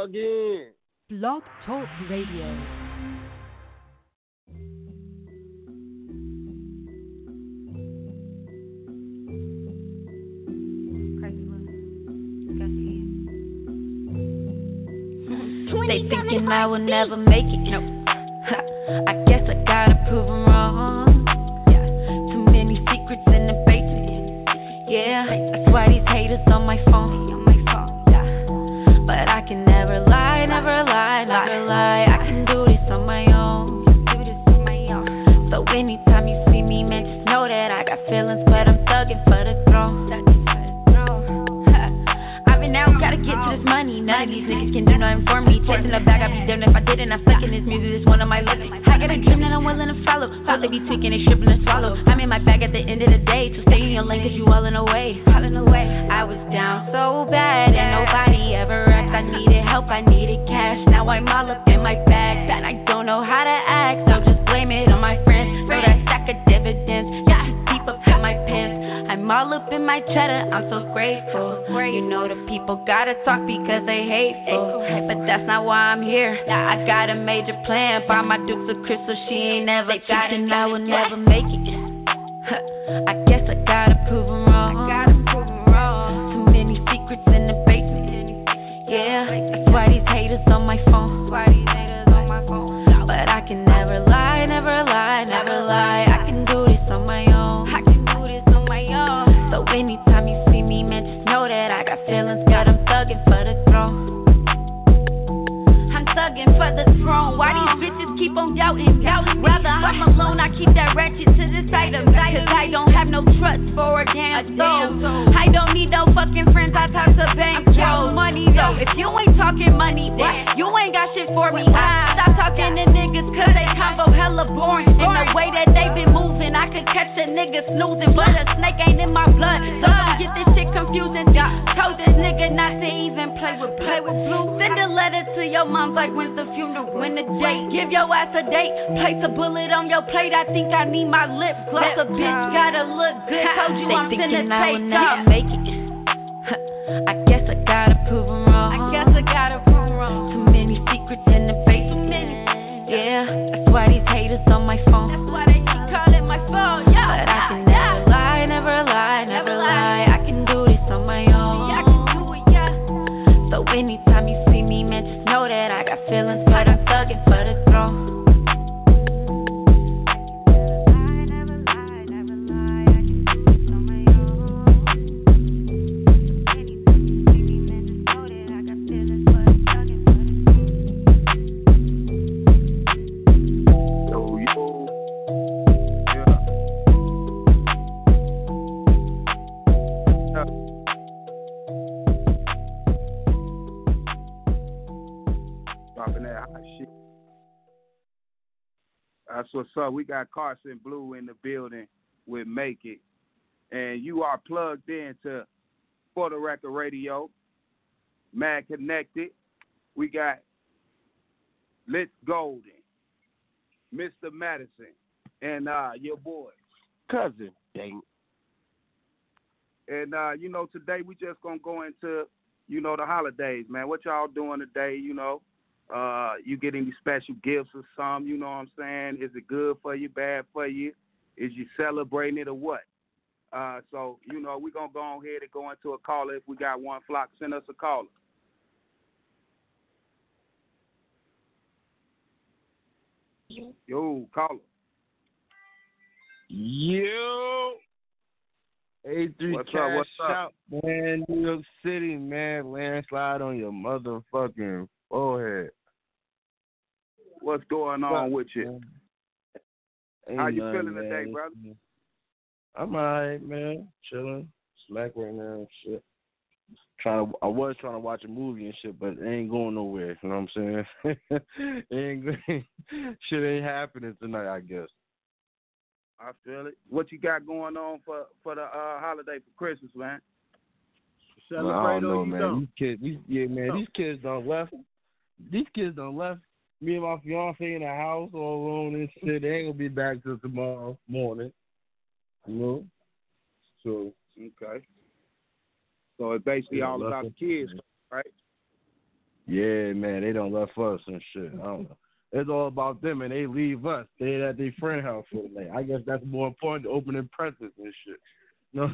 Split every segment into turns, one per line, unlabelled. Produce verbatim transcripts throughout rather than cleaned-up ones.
again.
Blog Talk Radio.
They thinking I will never make it. No. I guess I gotta prove them wrong. Yeah. Too many secrets in the basement. Yeah, that's why these haters on my phone. Yeah. But I can never lie, never lie, never lie. I can do this on my own. Do this on my own. So anytime you see me, man, just know that I got feelings, but I'm thugging for the throne. Now gotta get to this money. None of these niggas can do nothing for me. Chasing the bag, I'd be damned if I didn't. I'm stuck in this music, it's one of my lyrics. I got a dream that I'm willing to follow. Hope they be tweaking and stripping and swallow. I'm in my bag at the end of the day, so stay in your lane cause you all in the way. I was down so bad and nobody ever asked. I needed help, I needed cash. Now I'm all up in my bag and I don't know how to act. So just blame it on my friends for that stack of dividends. Yeah, deep up in my pants. I'm all up in my cheddar, I'm so grateful. You know the people gotta talk because they hateful, but that's not why I'm here. I got a major plan, buy my Dukes of Crystal, she ain't never got it. I will never make it. I guess I gotta prove them wrong. Too many secrets in the basement. Yeah, that's why these haters on my phone. But I can never lie, never lie, never lie. I can do this on my own. So anytime you see me, man, just know that I got feelings, but I'm thugging for the throne. I'm thugging for the throne. Why these bitches keep on doubting, doubting? Rather I'm alone, I keep that ratchet to the side of me. Cause I don't have no trust for a damn soul. I don't need no fucking friends, I talk to bank yo. Money though, if you ain't talking money, what? You ain't got shit for me. I stop talking to niggas cause they combo hella boring. And the way that they been moving, I could catch a nigga snoozing, but a snake ain't in my blood. So don't get this shit confusing. Told this nigga not to even play with play with blue. Send a letter to your mom like when's the funeral, when the date. Give your ass a date, place a bullet on your plate. I think I need my lip gloss. A bitch gotta look good. Told you I'm finna take off. Make it. I guess I gotta prove them wrong. I guess I gotta prove them wrong. Too many secrets in the basement. Yeah, that's why these haters on my phone. That's why they keep calling my phone. Yeah, but I can never lie, never lie, never lie. I can do this on my own. Yeah, I can do it, yeah. So anytime you see me, man, just know that I got feelings, but I'm thugging for the throne.
That's what's up. We got Carson Blue in the building with Make It. And you are plugged in to For the Record Radio, Mad Connected. We got Litz Golden, Mister Madison, and uh, your boy,
Cousin, dang.
And, uh, you know, today we just going to go into, you know, the holidays, man. What y'all doing today, you know? Uh, you get any special gifts or something, you know what I'm saying? Is it good for you, bad for you? Is you celebrating it or what? Uh, so, you know, we're going to go on ahead and go into a caller. If we got one flock, send us a caller. Yo, caller.
Yo. eight three
What's
Cash
up, what's up?
Out, man. New York City, man. Landslide on your motherfucking forehead.
What's going on with you?
Ain't
How you
nothing,
feeling
man.
today, brother?
I'm alright, man. Chilling, slack right now and shit. Trying to, I was trying to watch a movie and shit, but it ain't going nowhere. You know what I'm saying? it ain't shit ain't happening tonight, I guess.
I feel it. What you got going on for for the uh, holiday for Christmas, man?
Well, I don't know, man. Don't. These kids, these, yeah, man. Oh. These kids done left. These kids done left. Me and my fiance in the house all alone and shit. They ain't gonna be back till tomorrow morning. You know? So
okay. So it's basically yeah, all about the kids, right?
Yeah, man, they don't left us and shit. I don't know. It's all about them, and they leave us. They at their friend house for the night. I guess that's more important than opening presents and shit. No.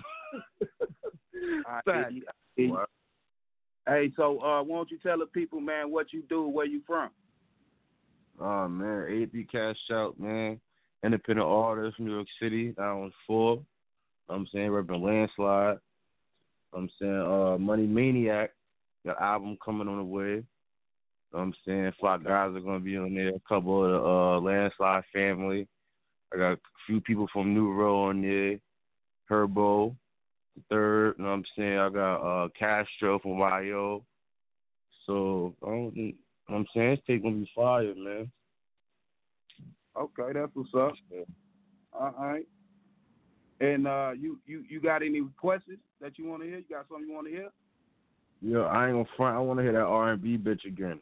I hear you. Hey, so uh, why don't you tell the people, man, what you do, where you from?
Oh, man, A P Cash Out, man. Independent artist, New York City, down four. I'm saying, repping Landslide. I'm saying, uh, Money Maniac, the album coming on the way. I'm saying, five guys are going to be on there. A couple of the uh, Landslide family. I got a few people from New Row on there. Herbo, the third. You know what I'm saying? I got uh, Castro from Y O. So, I don't, you know what I'm saying, it's taking to be fire, man.
Okay, that's what's up. All right. And uh, you, you, you got any requests that you want to hear? You got something you want to hear?
Yo, I ain't gonna front. I want to hear that R and B bitch again.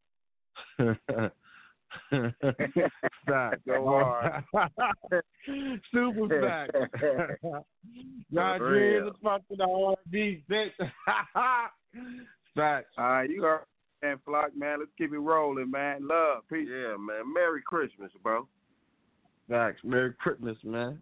Fact.
Go hard.
Super fact. Y'all dreams of fucking R and B bitch. Fact.
All right, you heard, man, Flock, man. Let's keep it rolling, man. Love, peace.
Yeah, man. Merry Christmas, bro.
Facts. Merry Christmas, man.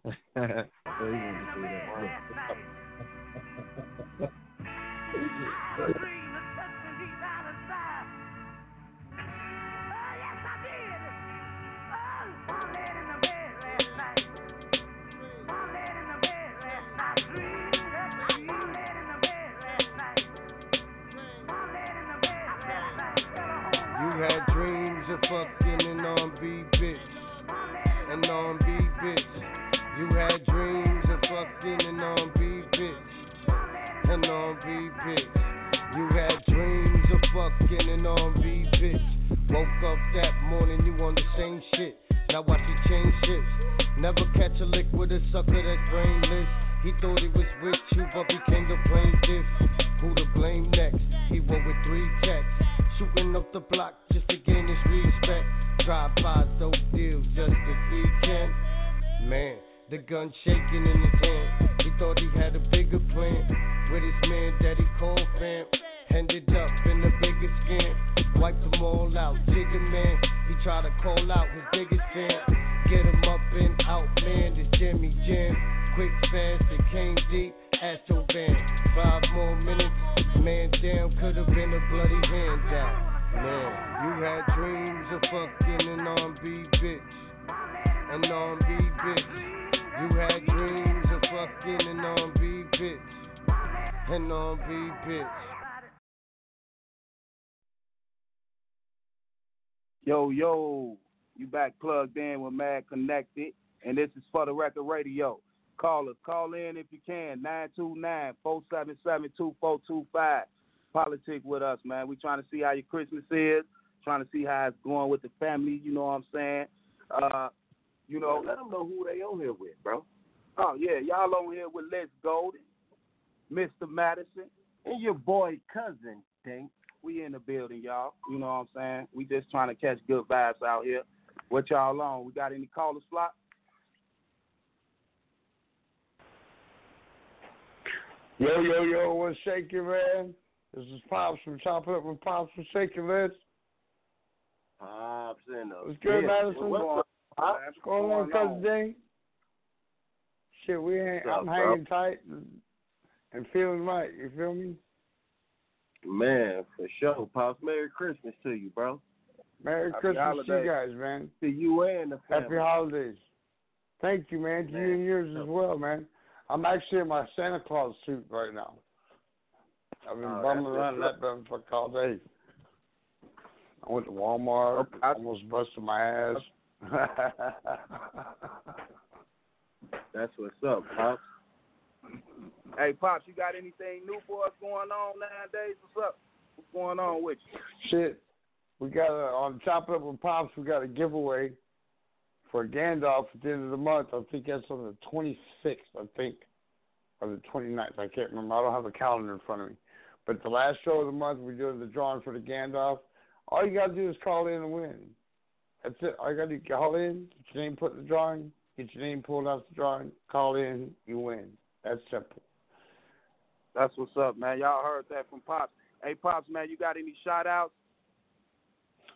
You had dreams of fucking an R and B bitch, an R and B bitch. You had dreams of fucking an R and B bitch, an R and B bitch. You had dreams of fucking an R and B bitch. Woke up that morning, you on the same shit. Now watch you change shit. Never catch a lick with a sucker that's brainless. He thought he was with you, but became the plaintiff. Who to blame next? He went with three texts. Shooting up the block just to gain his respect. Drive-by dope deals just this weekend. Man, the gun shaking in his hand. He thought he had a bigger plan with his man that he called fam. Ended up in the biggest scam. Wiped them all out, Jigga man. He tried to call out his biggest fan. Get him up and out, man. This Jimmy Jam. Quick, fast, it came deep. Astro Van. Five more minutes. Man down, could have been a bloody hand down. Man, you had dreams of fucking an R and B bitch, an R and B bitch. You had dreams of fucking an R and B bitch, an R and B bitch.
Yo, yo, you back plugged in with Mad Connected, and this is For the Record Radio. Call us. Call in if you can. nine two nine, four seven seven, two four two five. Politic with us, man. We trying to see how your Christmas is. Trying to see how it's going with the family. You know what I'm saying? Uh, you know,
let them know who they on here with, bro.
Oh, yeah. Y'all on here with Les Golden, Mister Madison,
and your boy cousin, Dink.
We in the building, y'all. You know what I'm saying? We just trying to catch good vibes out here. What y'all on? We got any callers, Flock?
Yo, yo, yo, what's shaking, man? This is Pops from Chop Up with Pops from Shaking, man.
Pops in the
What's good,
yeah.
Madison?
What's up,
What's going on, Cousin Ding? Shit, we ain't,
What's
I'm
up,
hanging
bro?
tight and, and feeling right, you feel me?
Man, for sure. Pops, Merry Christmas to you, bro.
Merry
Happy
Christmas
holidays.
to you guys, man.
To you and the family.
Happy holidays. Thank you, man. To
Man.
you and yours as well, man. I'm actually in my Santa Claus suit right now. I've been
Oh,
bumming
that's
around
what's
that motherfucker all day. I went to Walmart,
Okay, I-
almost busted my ass.
That's what's up, Pops.
Hey, Pops, you got anything new for us going on nowadays? What's up? What's going on with you?
Shit, we got a, on Chop Up with Pops, we got a giveaway for Gandalf at the end of the month. I think that's on the twenty-sixth, I think, or the twenty-ninth. I can't remember. I don't have a calendar in front of me. But the last show of the month, we're doing the drawing for the Gandalf. All you got to do is call in and win. That's it. All you got to do is call in, get your name put in the drawing, get your name pulled out the drawing, call in, you win. That's simple.
That's what's up, man. Y'all heard that from Pops. Hey, Pops, man, you got any shout-outs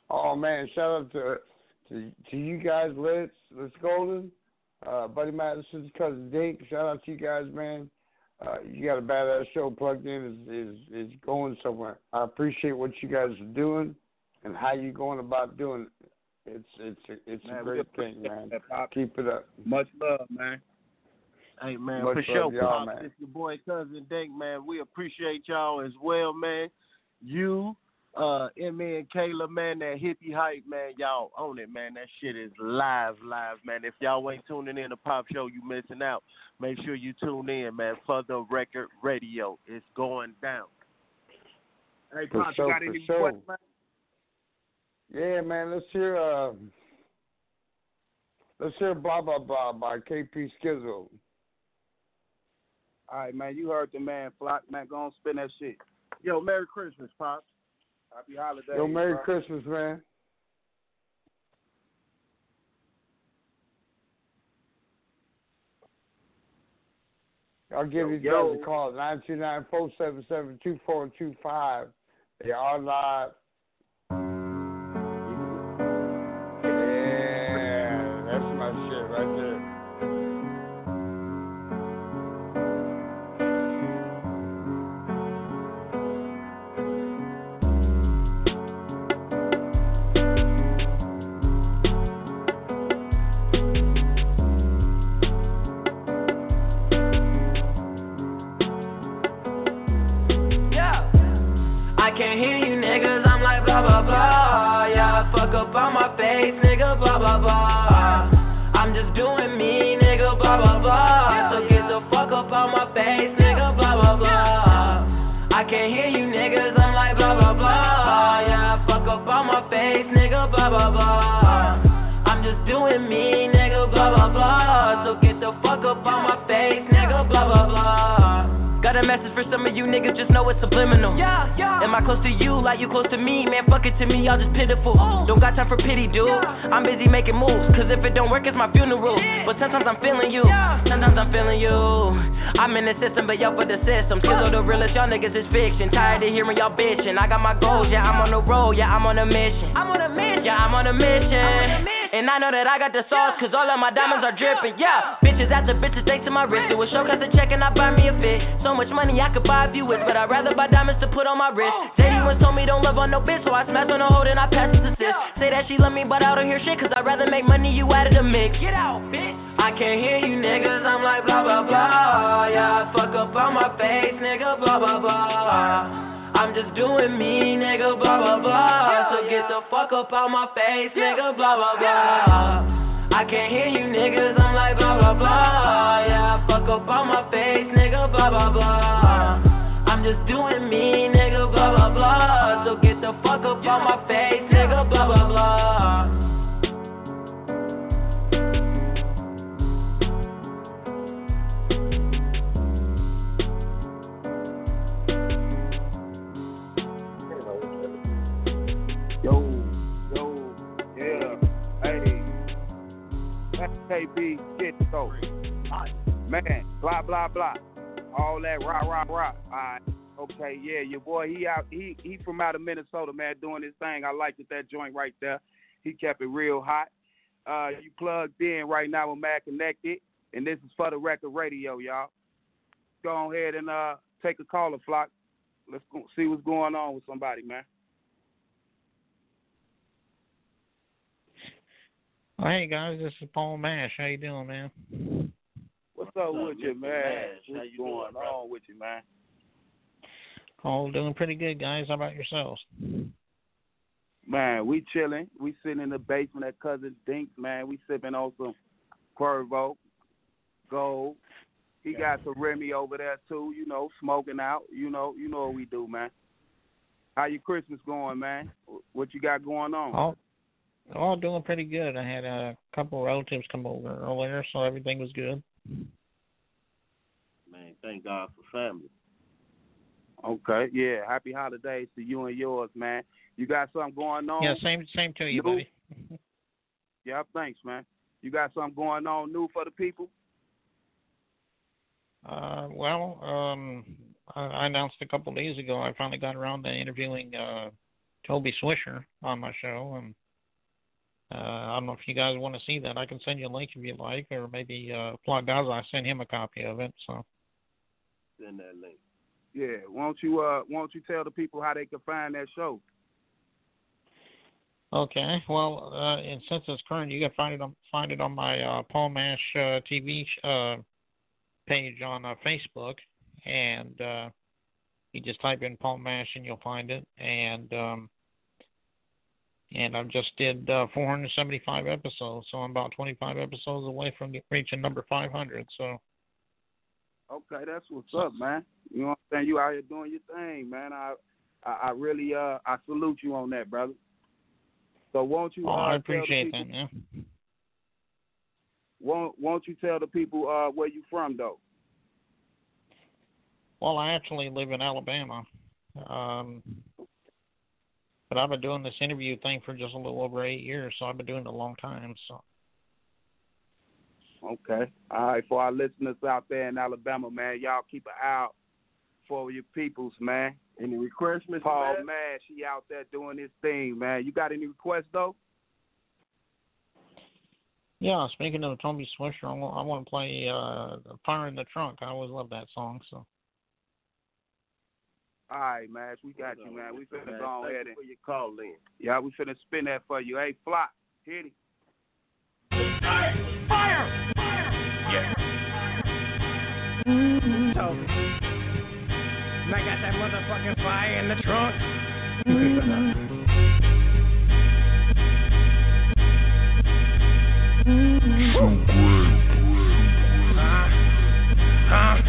Oh man, shout out to to, to you guys, Let's Let's Golden, uh, Buddy Madison's cousin Dink. Shout out to you guys, man. Uh, you got a badass show plugged in. is is is going somewhere. I appreciate what you guys are doing and how you going about doing it. It's it's a, it's
man,
a great thing, man. Keep it up.
Much love, man.
Hey man,
Much
for sure,
y'all,
Pops.
man.
It's your boy cousin Dink, man. We appreciate y'all as well, man. You, uh, M A and Kayla, man, that hippie hype, man, y'all own it, man. That shit is live, live, man. If y'all ain't tuning in to Pop Show, you missing out. Make sure you tune in, man, for the record radio. It's going down.
Hey,
For
Pop,
sure,
you got
for
any
sure.
questions, man?
Yeah, man. Let's hear uh, let's hear blah blah blah by K P Skizzo.
All right, man. You heard the man, Flock. Man, go on, spin that shit.
Yo, Merry Christmas, Pops.
Happy holidays.
Yo, Merry
bro.
Christmas, man. I'll give
Yo,
these
yo.
guys a call, nine two nine, four seven seven, two four two five. They are live. Yeah, that's my shit right there.
I can't hear you niggas, I'm like blah blah blah. Yeah, I fuck up on my face, nigga, blah blah blah. I'm just doing me, nigga, blah blah blah. So get the fuck up on my face, nigga, blah blah blah. I can't hear you niggas, I'm like blah blah blah. Yeah, I fuck up on my face, nigga, blah blah blah. I'm just doing me, nigga, blah blah blah. So get the fuck up on my face, nigga, blah blah blah. Got a message for some of you niggas, just know it's subliminal. Yeah, yeah. Am I close to you like you close to me? Man, fuck it to me, y'all just pitiful. Ooh. Don't got time for pity, dude. Yeah. I'm busy making moves, cause if it don't work, it's my funeral. Yeah. But sometimes I'm feeling you, yeah. Sometimes I'm feeling you. I'm in the system, but y'all for the system. Skills are the realest, y'all niggas is fiction. Tired of hearing y'all bitching. I got my goals, yeah, I'm on the road, yeah, I'm on a mission. I'm on a mission. Yeah, I'm on a mission. I'm on a mission. And I know that I got the sauce, cause all of my diamonds are dripping, yeah. Bitches after bitches, thanks to my wrist. Do a show, cause a check and I buy me a fit. So much money I could buy a few with, but I'd rather buy diamonds to put on my wrist. Say you once told me don't love on no bitch, so I smash on the hold and I pass it to sis. Say that she love me, but I don't hear shit, cause I'd rather make money, you added a mix. Get out, bitch. I can't hear you niggas, I'm like blah blah blah. Yeah, I fuck up on my face, nigga, blah blah blah. I'm just doing me, nigga, blah blah blah. So get the fuck up on my face, nigga, blah blah blah. I can't hear you niggas, I'm like blah blah blah. Yeah, I fuck up on my face, nigga, blah blah blah. I'm just doing me, nigga, blah blah blah. So get the fuck up on my face, nigga, blah blah blah.
Yo, yo, yeah, hey, that's K B shit though. Man, blah blah blah, all that rah rah rah. All right, okay, yeah, your boy, he out, he he from out of Minnesota, man, doing his thing. I liked it, that joint right there. He kept it real hot. Uh, you plugged in right now with Mad Connected, and this is for the record radio, y'all. Go ahead and uh take a caller, Flock. Let's go see what's going on with somebody, man.
Oh, hey guys, this is Paul Mash. How you doing, man?
What's up with you, man? What's going on with you, man?
All doing pretty good, guys. How about yourselves?
Man, we chilling. We sitting in the basement at Cousin Dink's, man. We sipping on some Cuervo, Gold. He got some Remy over there too, you know, smoking out. You know, you know what we do, man. How your Christmas going, man? What you got going on?
All, all doing pretty good. I had a couple relatives come over earlier, so everything was good.
Man, thank God for family.
Okay, yeah. Happy holidays to you and yours, man. You got something going on?
Yeah, same same to you,
new?
buddy.
Yeah, thanks, man. You got something going on new for the people?
Uh, well, um, I I announced a couple days ago I finally got around to interviewing uh, Toby Swisher on my show, and uh, I don't know if you guys want to see that. I can send you a link if you like, or maybe uh, Plot Dazzle, I sent him a copy of it. So
send that link.
Yeah, won't you uh, won't you tell the people how they can find that show?
Okay, well, uh, and since it's current, you can find it on find it on my uh, Paul Mash uh, T V uh, page on uh, Facebook, and uh, you just type in Paul Mash and you'll find it. And um, and I just did uh, four hundred seventy-five episodes, so I'm about twenty-five episodes away from reaching number five hundred. So.
Okay, that's what's up, man. You know what I'm saying? You out here doing your thing, man. I, I, I really, uh, I salute you on that, brother. So won't you?
Oh,
uh,
I appreciate
tell the people,
that, yeah.
Won't Won't you tell the people uh, where you from, though?
Well, I actually live in Alabama, um, but I've been doing this interview thing for just a little over eight years, so I've been doing it a long time. So.
Okay. All right. For our listeners out there in Alabama, man, y'all keep an eye out for your peoples, man.
Any requests, Mister
Paul
Mash?
Mash, he out there doing his thing, man. You got any requests, though?
Yeah, speaking of Toby Swisher, I want, I want to play uh, Fire in the Trunk. I always love that song. So.
All right, Mash, we got you, man. We finna
man,
go ahead
and
and
for your call in.
Yeah, we finna spin that for you. Hey, Flock, hit it.
Fire! Fire! Yeah.
Mm-hmm. So, and I got that motherfucking fire in the trunk. uh, uh.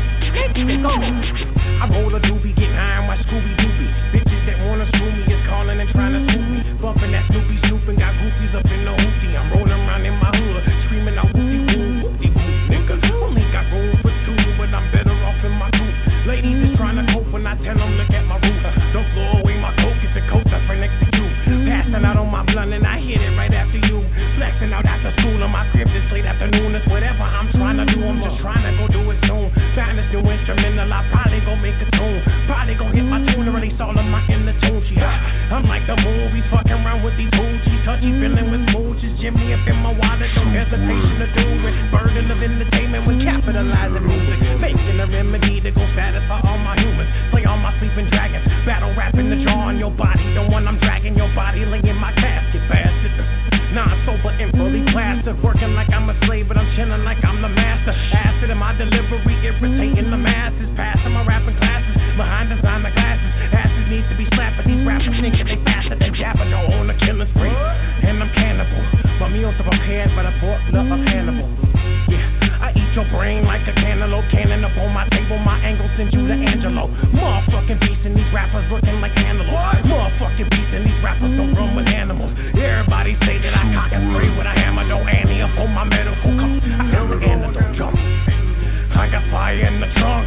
I roll a doobie, get high on my Scooby Doobie. Bitches that wanna screw me is calling and trying to swoop me. Bumping that Snoopy Snooping, got goofies up in the hoopty. I'm rolling around in my hood, screaming out whoopty woo, whoopty woo, nigga. Only got room for two, but I'm better off in my coupe. Ladies is trying to cope when I tell them look at my roof. Don't blow away my coke, it's the coat that's right next to you. Passing out on my blunt and I hit it right after you. Flexing out after school in my crib this late afternoon. It's whatever I'm trying to do, I'm just trying to go do it soon. Find this new instrumental, I probably gon' make a tune. Probably gon' hit my tune and release all of my inner tunes. Yeah, I'm like the movies, fucking around with these booties. Touchy feeling with mooches. Jimmy up in my wallet, no hesitation to do it. Burden of entertainment with capitalizing music. Making a remedy to go satisfy all my humans. Play all my sleeping dragons. Battle rapping the jaw on your body. The one I'm dragging your body, laying my casket bastard. Non-sober and fully plastered. Working like I'm a slave, but I'm chilling like I'm the master. Acid in my delivery, irritating the masses. Passing my rapping classes, behind designer glasses. Asses need to be slapped, but these rappers thinking they faster than Jabba. Go on a killing spree, and I'm cannibal. My meals are prepared by the butler of Hannibal. Yeah, I eat your brain like a cantaloupe. Cannon up on my table, my angle sends you to Angelo. Motherfucking beasts and these rappers looking like antelopes. Motherfucking beasts and these rappers don't run with animals. Everybody say that I cock and spray with a hammer. Don't Annie up on my medical cup. I feel the antidote jump. I got fire in the trunk.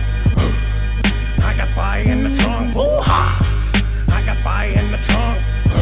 I got fire in the trunk. Woo-ha! I got fire in the trunk.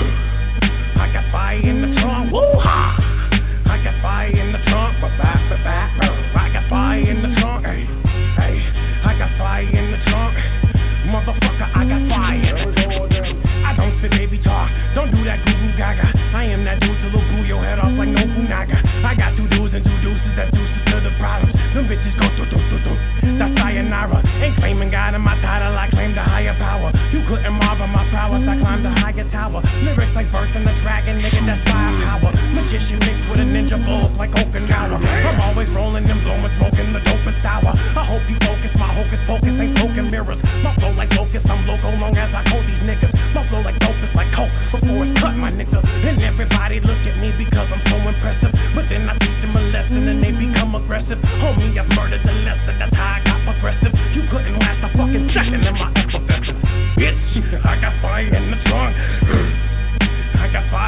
I got fire in the trunk. Woo-ha! I got fire in the trunk. Ba-ba, ba-ba. I got fire in the trunk. Hey, hey. I got fire in the trunk. Motherfucker, I got fire. I don't say baby talk. Don't do that goo-goo gaga. I am that dude to look boo your head off like no Funaga. I got two dudes and two deuces that deuces to the problems. Them bitches go do do do do. That's sayonara. Ain't claiming God in my title, I claim the higher power. You couldn't marvel my prowess, I climbed the higher tower. Lyrics like birds and the dragon, nigga, that's firepower. Magician mixed with a ninja bulls like Okinawa. I'm always rolling them blowing, smoking the dopest sour. I hope you focus, my hocus pocus ain't smoking mirrors. My flow like locust, I'm loco long as I hold these niggas. My flow like dopest like coke before it's cut, my nigga. And everybody look at me because I'm so impressive. But then I teach them a lesson and they become aggressive. Homie, I've murdered the lesson, that's how I got progressive. You couldn't last a fucking second in my effervescence. Bitch, I got fire in the trunk. I got fire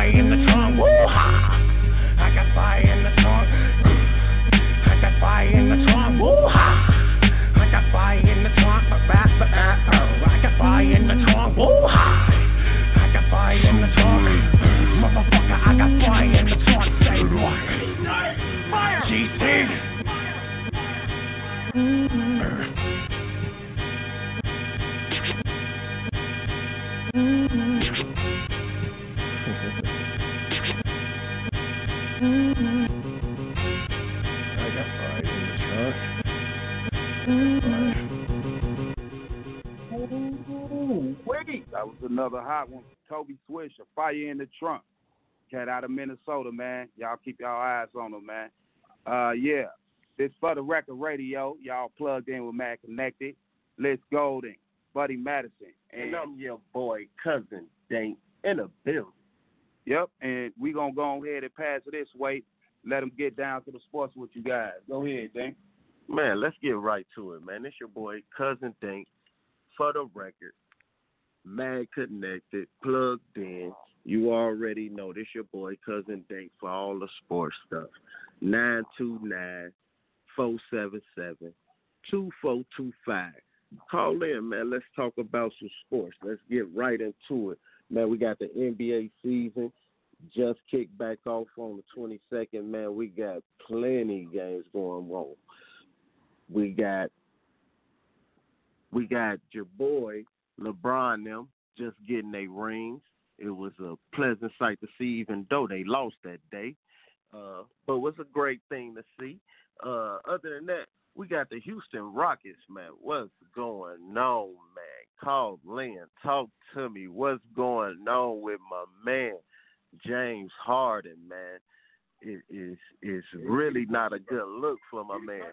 I got fire in the trunk.
Ooh, wait. That was another hot one. Toby Swisher, Fire in the Trunk. Cat out of Minnesota, man. Y'all keep y'all eyes on him, man. Uh, yeah. This For the Record Radio. Y'all plugged in with Mad Connected. Liz Golding, Buddy Madison.
And, and I'm your boy, Cousin Dane, in a building.
Yep, and we going to go ahead and pass it this way. Let them get down to the sports with you guys. Go ahead, Dane.
Man, let's get right to it, man. It's your boy, Cousin Dane, For the Record, Mad Connected, plugged in. You already know this your boy, Cousin Dane, for all the sports stuff. nine two nine, four seven seven, two four two five. Call in, man. Let's talk about some sports. Let's get right into it. Man, we got the N B A season just kicked back off on the twenty-second. Man, we got plenty of games going on. We got we got your boy LeBron them just getting their rings. It was a pleasant sight to see, even though they lost that day. Uh, but it was a great thing to see. Uh, other than that, we got the Houston Rockets, man. What's going on, man? Call Lynn. Talk to me. What's going on with my man, James Harden, man? It is it's really not a good look for my man.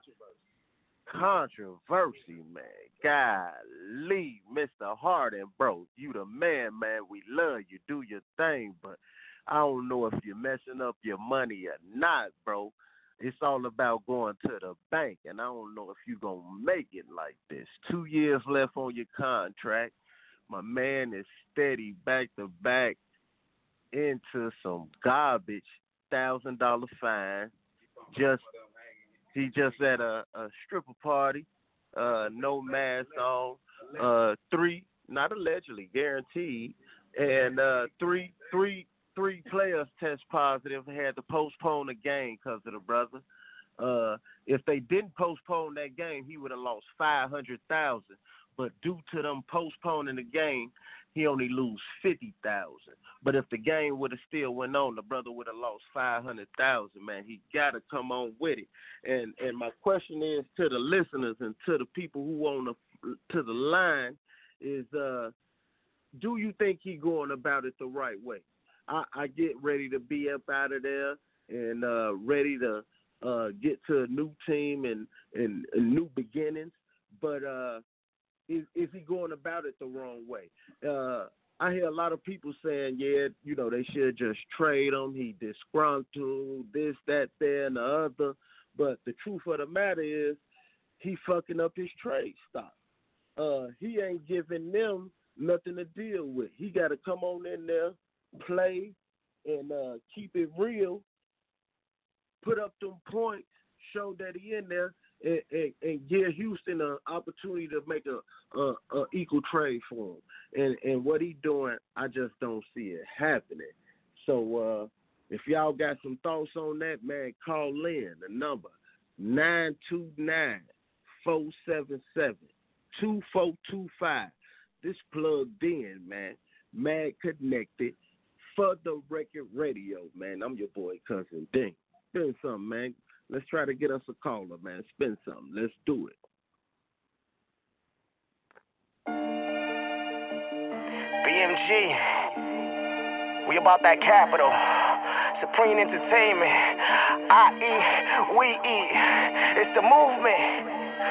Controversy, man. Golly, Mister Harden, bro. You the man, man. We love you. Do your thing, but I don't know if you're messing up your money or not, bro. It's all about going to the bank, and I don't know if you're going to make it like this. Two years left on your contract. My man is steady back-to-back into some garbage, one thousand dollars fine. Just He just at a, a stripper party, uh, no mask on, uh, three, not allegedly, guaranteed, and uh, three, three, three players test positive and had to postpone the game because of the brother. Uh, if they didn't postpone that game, he would have lost five hundred thousand dollars. But due to them postponing the game, he only lose fifty thousand dollars. But if the game would have still went on, the brother would have lost five hundred thousand dollars, man. He got to come on with it. And and my question is to the listeners and to the people who on the to the line is, uh, do you think he going about it the right way? I, I get ready to be up out of there and uh, ready to uh, get to a new team and, and, and new beginnings. But uh, is, is he going about it the wrong way? Uh, I hear a lot of people saying, yeah, you know, they should just trade him. He disgruntled, this, that, there, and the other. But the truth of the matter is he fucking up his trade stock. Uh, he ain't giving them nothing to deal with. He got to come on in there, play, and uh, keep it real, put up them points, show that he in there, and, and, and give Houston an opportunity to make a, a, a equal trade for him. And and what he doing, I just don't see it happening. So uh, if y'all got some thoughts on that, man, call in. The number, nine two nine, four seven seven, two four two five. This plugged in, man. Mad Connected. For the Record Radio, man. I'm your boy, Cousin Ding. Spin something, man. Let's try to get us a caller, man. Spin something. Let's do it.
B M G. We about that capital. Supreme Entertainment. I E. We eat. It's the movement.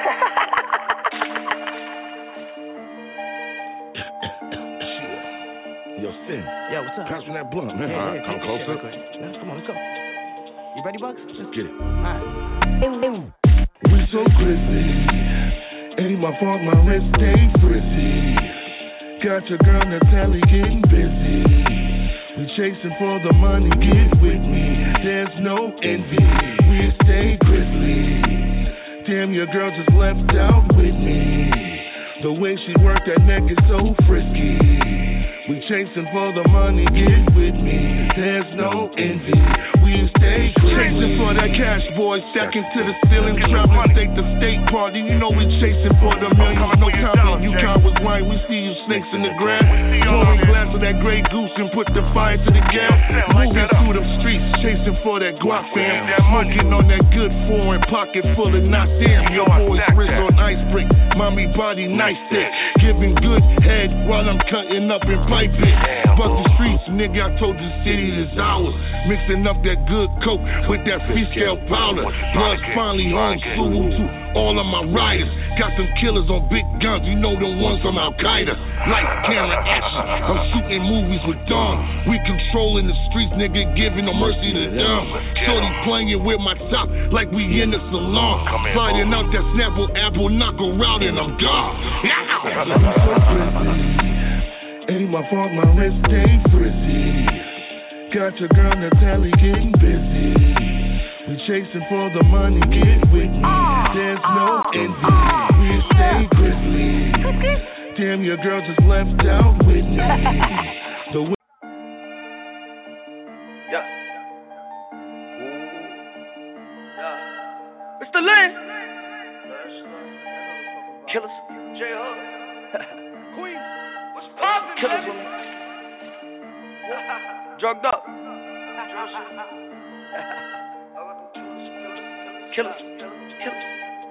Yo, Sin.
Yeah, what's up?
Pass me that blunt, man.
Yeah,
All right,
yeah,
come
yeah,
closer.
Yeah, yeah, come on, let's go. You ready, Bugs?
Let's get it.
All right.
We so grizzly. Ain't my fault, my wrist stay frizzy. Got your girl Natalie getting busy. We chasing for the money, get with me. There's no envy. We stay grizzly. Damn, your girl just left out with me. The way she worked that neck is so frisky. We chasing for the money, get with me. There's no envy. We stay grizzly. Chasing for that cash. cash, boys, stacking to the ceiling, traveling state to state party. You know we chasing for the millions. No time you count was right. We see you snakes in the grass. Pouring glass of that Grey Goose and put the fire to the gas. Moving through them streets, chasing for that guap fam. Smoking on that good foreign pocket full of knots in. Your boys wrist on ice brick, mommy body nice thick. Giving good head while I'm cutting up and piping. Fuck the streets, nigga, I told the city it's ours. Mixing up that good coke with that free scale powder. Blood's finally home, salute to all of my riders. Got some killers on big guns, you know them ones from Al Qaeda. Light camera action, I'm shooting movies with Dom. We controlling the streets, nigga, giving no mercy to them. Shorty playing with my top like we in the salon. Sliding out that Snapple apple, knock her out and I'm gone. Ain't my fault, my wrist ain't frizzy. Got your girl Natalie getting busy. We chasing for the money, get with me. There's no envy, we stay grizzly. Damn, your girl just left out with me. So
yeah. Mister Lynn. Killers. J-Hub. Queen. What's poppin', Killers with me. Drugged up. Killers. Killers.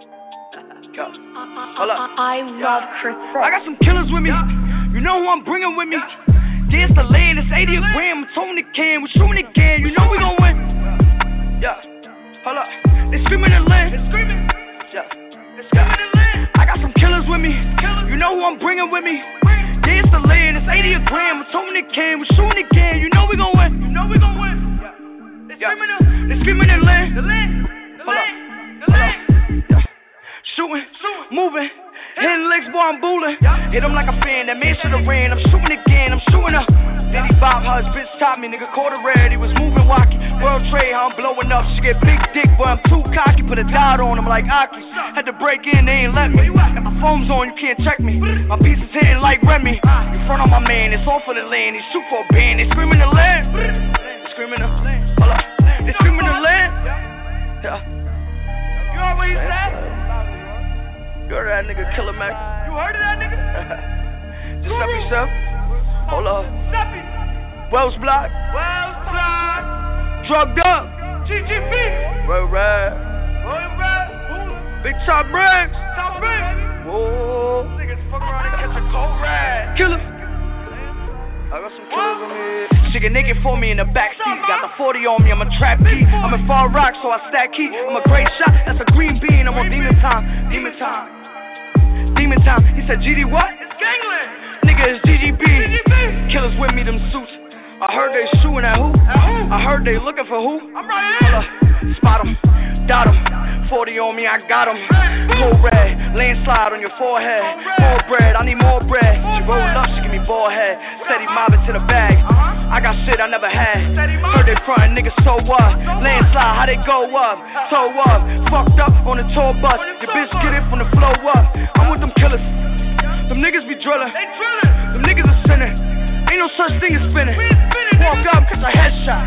Hold up.
I love Chris.
I got some killers with me. You know who I'm bringing with me. Dance the land, it's eighty a gram. I'm Tony Can, we're shooting again. You know we gon' win. Yeah. Hold up. They screaming in land. They screaming. Yeah. They screaming in land. I got some killers with me. You know who I'm bringing with me. Dance the land, it's eighty a gram. I'm Tony Can, we're shooting again. You know we gon' win. You know we gon' win. They screaming in. They screaming in land. The land. The land. The land. Yeah. Shooting. Moving. Hitting legs, boy, I'm booling. Hit him like a fan, that man should've ran. I'm shooting again, I'm shooting up. Then he bob her, his bitch top me, nigga caught her red. He was moving walkie. World trade, how I'm blowing up. She get big dick, but I'm too cocky. Put a dot on him like Aki. Had to break in, they ain't let me. Got my phone's on, you can't check me. My piece is hitting like Remy. You front on my man, it's all for the land. He shoot for a band, they screaming the land. They screaming the land. Hold up. They screaming the land. Yeah. You heard what he said? You heard that nigga Killer Mac? You heard of that nigga? Just rep yourself. Hold up. Wells Block. Wells Block. Drugged up. G G B. Road Ride. Road Ride. Big Top Bricks. Top Bricks. Whoa. Niggas fuck around and catch a cold ride. Killer. I got some killers on me. She get naked for me in the backseat. Got the forty on me, I'm a trap beat. I'm in Far Rock, so I stack heat. I'm a great shot, that's a green bean. I'm on demon time. Demon time. Demon time. He said, G D what? It's gangland. Nigga, it's G G B. Killers with me, them suits. I heard they shooting at who? At who? I heard they looking for who? I'm right here. Hold up. Spot him. Dot him. forty on me, I got him. Cold red. Landslide on your forehead. More bread, I need more bread. She rolled up, she give me ball head. Steady mobbing to the bag. I got shit I never had. Heard they frontin', niggas, so what? Landslide, how they go up? Toe up. Fucked up on the tour bus. Your bitch get it from the flow up. I'm with them killers. Them niggas be drillin'. Them niggas are sinning. Ain't no such thing as spinning. Walk up, catch a headshot.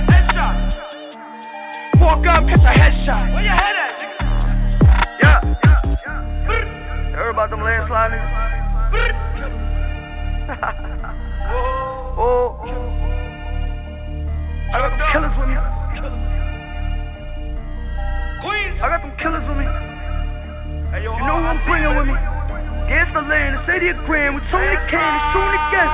Walk up, catch a headshot. Where your head at, nigga? Yeah. You heard about them landslide niggas? Oh. I got them killers with me. I got them killers with me. You know who I'm bringing with me? Against the land, it's eighty a gram. We Tony Can, it's shooting again.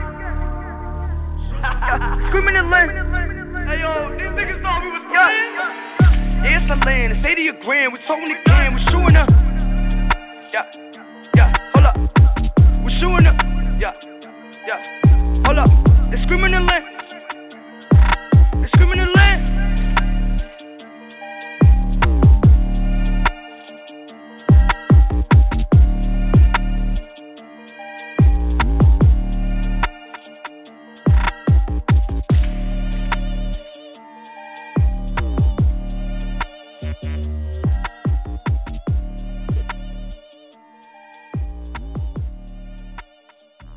Screaming in land. Hey yo, these niggas thought we was playing. Yeah, it's the land, it's eighty a gram. We Tony Can, we shooting up. Yeah, yeah, hold up. We shooting up. Yeah, yeah, hold up. They screaming in land. They screaming in land.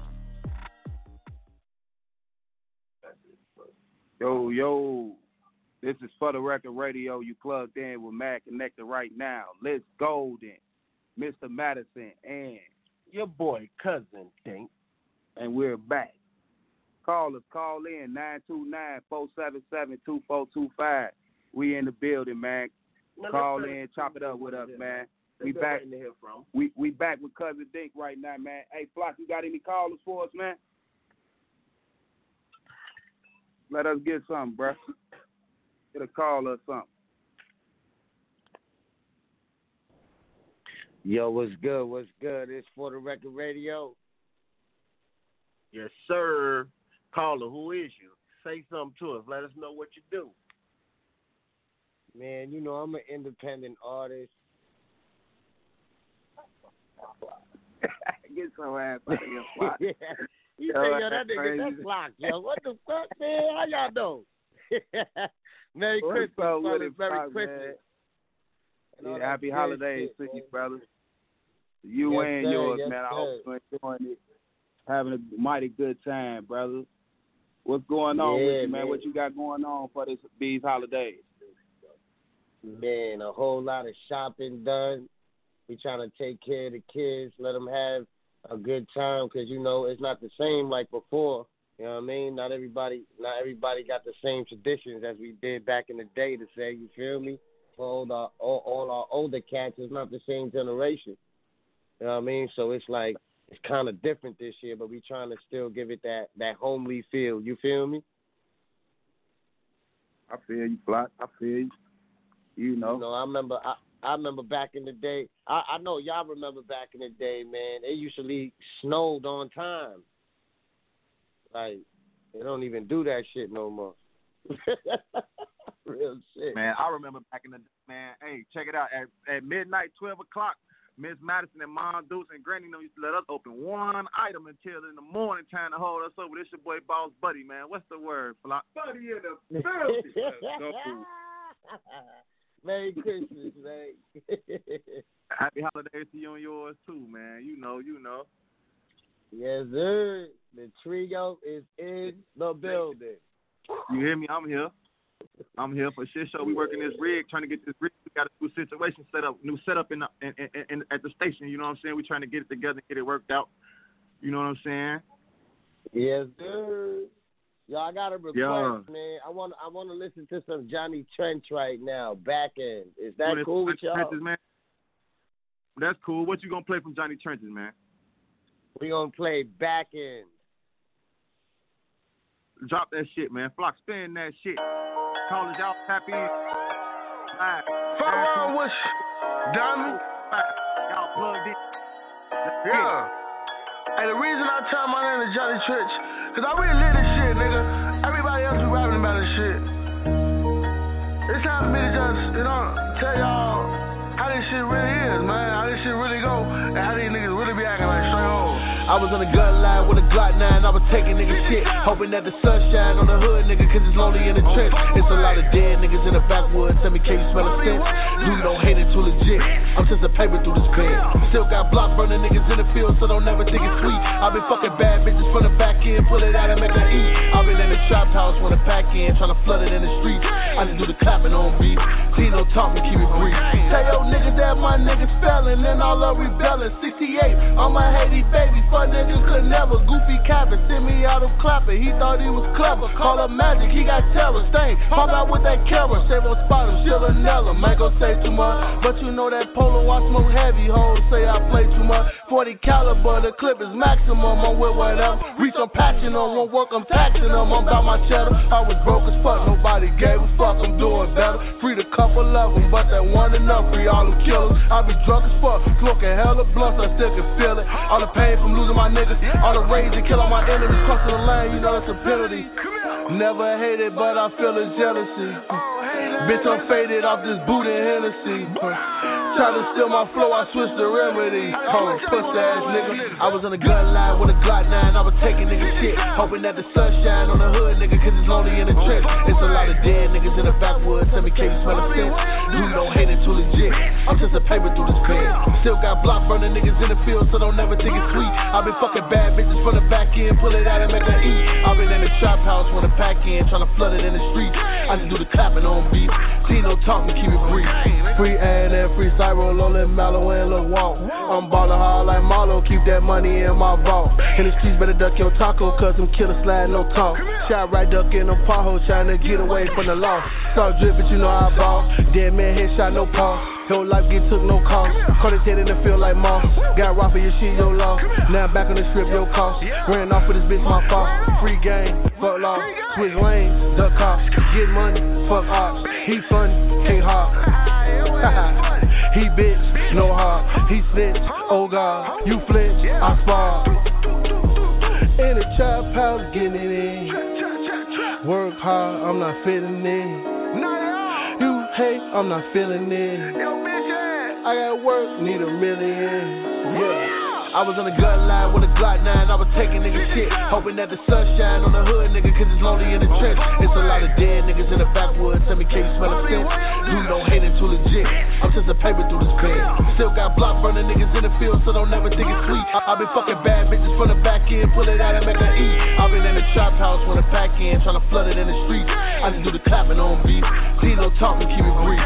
Yo, yo. This is For the Record Radio. You plugged in with Mad Connector right now. Liz Golden, Mister Madison, and
your boy, Cousin Dink.
And we're back. Call us. Call in nine two nine, four seven seven, two four two five. We in the building, man. man Call in, chop it up with us, man. We back. We we back with Cousin Dink right now, man. Hey, Flock, you got any callers for us, man? Let us get something, bruh. Get a call or something.
Yo, what's good? What's good? It's For the Record Radio.
Yes, sir. Caller, who is you? Say something to us. Let us know what you do.
Man, you know, I'm an independent artist.
Get some ass out of here, Flock.
Yeah. You yo, say, yo, that nigga, that's Flock, yo. What the fuck, man? How y'all know? Merry
What's
Christmas,
up with
brothers.
it,
Merry
Flock,
Christmas.
Yeah, happy holidays
shit,
to you, brother. You
yes,
and
sir,
yours,
yes,
man. I
sir.
hope you're enjoying it. Having a mighty good time, brother. What's going on
yeah,
with you, man?
man?
What you got going on for this, these holidays?
Man, a whole lot of shopping done. We trying to take care of the kids, let them have a good time, because, you know, it's not the same like before. You know what I mean? Not everybody not everybody got the same traditions as we did back in the day, to say, you feel me? For all, the, all, all our older cats, it's not the same generation. You know what I mean? So it's like, it's kind of different this year, but we trying to still give it that, that homely feel. You feel me?
I feel you, Flock. I feel you. You know.
You know, I remember I, I remember back in the day, I, I know y'all remember back in the day, man, it usually snowed on time. Like, they don't even do that shit no more. Real shit.
Man, I remember back in the day, man. Hey, check it out. At, at midnight, twelve o'clock, Miss Madison and Mom Deuce and Granny them used to let us open one item until in the morning time to hold us over. This your boy Boss Buddy, man. What's the word, Flock? Buddy in the building.
Merry Christmas, man.
Happy holidays to you and yours, too, man. You know, you know.
Yes, sir. The trio is in the building.
You hear me? I'm here. I'm here for shit show. We working this rig, trying to get this rig. We got a new situation set up, new setup in, the, in, in, in at the station. You know what I'm saying? We trying to get it together, get it worked out. You know what I'm saying?
Yes, sir. Yo, I got a request,
yeah.
man. I want I want to listen to some Johnny Trench right now. Back end. Is that
Johnny
cool with y'all?
Trenches, man? That's cool. What you gonna play from Johnny Trenches, man?
We gonna play Back End.
Drop that shit, man. Flock, spin that shit. College out, happy. Right.
Fuck around with Diamond.
Y'all plugged in.
Yeah. Hey, the reason I tell my name is Johnny Trench, cause I really live this shit, nigga. Everybody else be rapping about this shit. It's time for me to just, you know, tell y'all how this shit really is, man. How this shit really go, and how these niggas really be acting like straight hoes.
I was on a gun line with a Glock nine, I was taking niggas shit, hoping that the sun shine on the hood, nigga, cause it's lonely in the trench. It's a lot of dead niggas in the backwoods, tell me, can you smell a stench? Dude don't hate it too legit, I'm just a paper through this pen. Still got block burning niggas in the field, so don't never think it's sweet. I've been fucking bad bitches from the back end, pull it out and make her eat. I've been in the trap house when the pack in, tryna flood it in the streets. I just do the clapping on beat, Tino talking, keep it brief. Tell yo niggas that my niggas spelling, and all of rebelling. sixty-eight, on my Haiti baby, fuck niggas could never. Goofy Cabin, send me out of clapping, he thought he was clever. Call up Magic, he got terror. Stain, pop out with that camera, save on spot him, chill and Nella. Might go say too much, but you know that polo, I smoke heavy, hoes say I play too much. forty caliber, the clip is maximum, I'm with whatever. Reach I'm patching on, won't work, I'm taxing them. I'm about my cheddar, I was broke as fuck, nobody gave a fuck, I'm doing better. Freed a couple of them, but that one enough, free all them killers. I be drunk as fuck, smoking hella blunts, I still can feel it. All the pain from losing my niggas, all the rage and kill all my enemies, cross the lane, you know that's a penalty. Never hated, but I feel a jealousy. Bitch, I'm faded off this boot and Hennessy. Try to steal my flow, I switched the remedy. Oh, pussy ass nigga. I was on a gun line with a Glock nine, I was taking niggas shit, hoping that the sun shine on the hood, nigga, cause it's lonely in the trench. It's a lot of dead niggas in the backwoods, tell me, can you smell a stench? Dude don't hate it too legit, I'm just a paper through this pen. Still got block burning niggas in the field, so don't never think it's sweet. I've been fucking bad bitches from the back end, pull it out and make her eat. I've been in the trap house when the pack in, tryna flood it in the streets. I just do the clapping on beat. Tino talk me, keep it brief. Free and and free Cyro, Lola, Mallow, and Lil Walt. I'm ballin' hard like Marlo, keep that money in my vault. In the streets, better duck your taco, cause them killers slide no talk. Shot right duck in them potholes, trying to get away from the law. Start drippin', you know I ball. Dead man headshot, no pause. Whole life get took, no cost. Caught his head in the field like moss. Got robbed for your shit, your loss. Now I'm back on the strip, your cost. Ran off with this bitch, my fault. Free game, fuck law. Switch lanes, duck cops. Get money, fuck ops. He funny, can't hop. He bitch, no heart. He snitch, oh God. You flinch, I spar. In the trap house, getting it in. Work hard, I'm not fitting in. You hate, I'm not feeling it. I got work, need a million. Yeah. I was on the gut line with a Glock nine, I was taking nigga shit. Hoping that the sun shine on the hood, nigga, cause it's lonely in the trench. It's a lot of dead niggas in the backwoods, tell me, can you smell a stench? You don't hate it too legit, I'm just a paper through this pen. Still got block burning niggas in the field, so don't never think it's sweet. I, I been fucking bad bitches from the back end, pull it out and make her eat. I been in the trap house when the pack in, tryna flood it in the streets. I just do the clapping on beat, Tino talk me, keep it brief.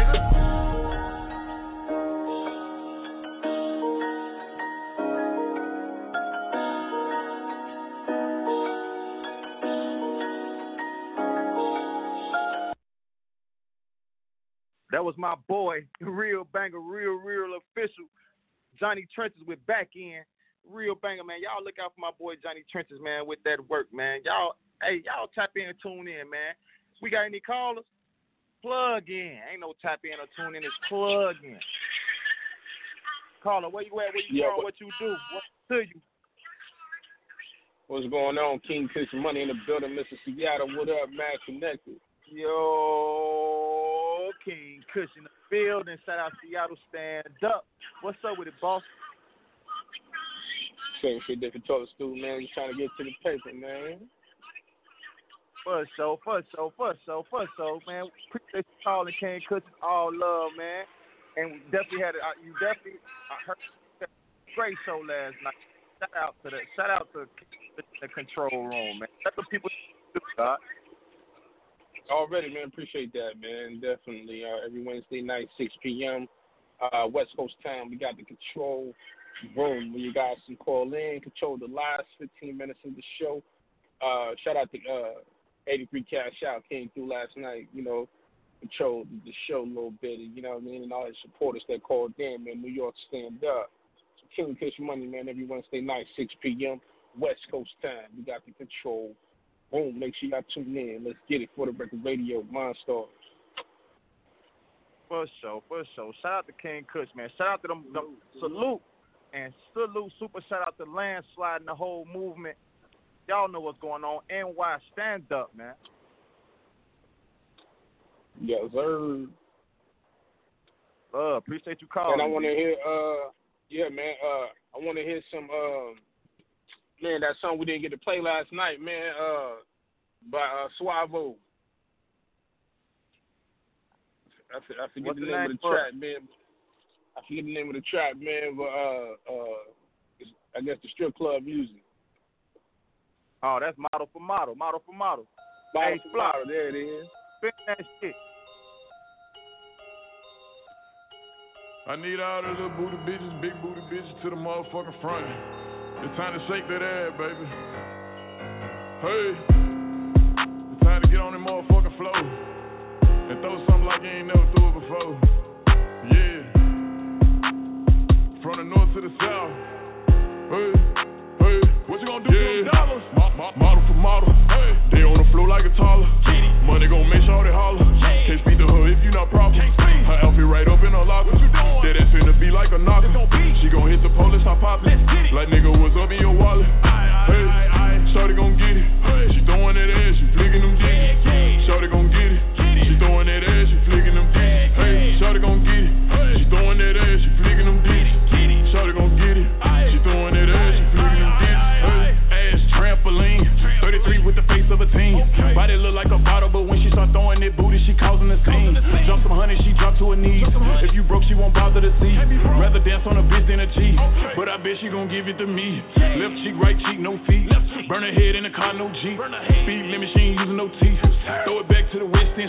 That was my boy, real banger, real, real official, Johnny Trenches with Back In. Real banger, man. Y'all look out for my boy Johnny Trenches, man, with that work, man. Y'all, hey, y'all tap in and tune in, man. We got any callers? Plug in. Ain't no tap in or tune in, it's plug in. Caller, where you at? Where you
yeah,
from? What you do? What to you?
What's going on? King Fish Money in the building, Mister Seattle. What up, man? Connected.
Yo, King Kush in the building. Shout out Seattle, stand up. What's up with it, boss?
Same shit, different toilet stool, man. Just trying to get to the paper, man.
For sure, for sure, for sure, for sure, man. Appreciate you calling, King Kush. All love, man. And we definitely had it. You definitely I heard a great show last night. Shout out to the shout out to the control room, man. That's what people do, God.
Already, man. Appreciate that, man. Definitely. Uh, every Wednesday night, six p.m. Uh, West Coast time, we got the control room where you guys can call in, control the last fifteen minutes of the show. Uh, shout out to uh, eighty-three Cash Out, came through last night, you know, controlled the show a little bit, you know what I mean, and all the supporters that called in, man. New York, stand up. So King Fish Money, man, every Wednesday night, six p.m. West Coast time. We got the control room. Make sure y'all tune in. Let's get it for the record radio, Monstars.
For sure, for sure. Shout out to King Kush, man. Shout out to them, them salute and salute, super shout out to Landslide and the whole movement. Y'all know what's going on. N Y, stand up, man.
Yes, sir.
Uh, appreciate you calling.
And I want to hear, uh, yeah, man, uh, I want to hear some, uh, man, that song we didn't get to play last night, man, uh, by uh, Suavo. I, f- I forget
What's
the
the
name
name
of the
for?
track, man. I forget the name of the track, man, but uh, uh, it's, I guess the strip club music.
Oh, that's Model for Model, Model for Model.
Model
Hey,
for Model, there it is.
Spin that shit.
I need all the little booty bitches, big booty bitches to the motherfucking front. It's time to shake that ass, baby. Hey, it's time to get on that motherfucking floor and throw something like you ain't never threw it before. Yeah. From the north to the south. Hey, hey, what you gonna do yeah. for them dollars? Mo- mo- model for model. Hey, they on the floor like a toddler. Money gon' make sure they holler. Yeah. Can't speak to her if you not proper. Her outfit right up in her locker. That ass finna be like a knocker. She gon' hit the police, I pop it. Like nigga, what's up in your wallet? Hey, shawty gon' get it. She throwing that ass, she flicking them D's. Shawty gon' get it. She throwing that ass, she flicking them D's. Hey, shawty gon' get it. She throwing that ass, she flicking them D's. Shawty gon' get it. She throwing that ass, she flicking them D's. Hey, ass trampoline. thirty-three with the face of a teen. Body look like a bottle, but when she start throwing that booty, she causing a scene. Jump some honey, she drop to her knees. If you broke, she won't bother to see. Rather dance on a bitch than a G. But I bet she gon' give it to me. Left cheek, right cheek, no feet. Burn her head in the car, no G. Speed limit, she ain't using no teeth. Throw it back to the west end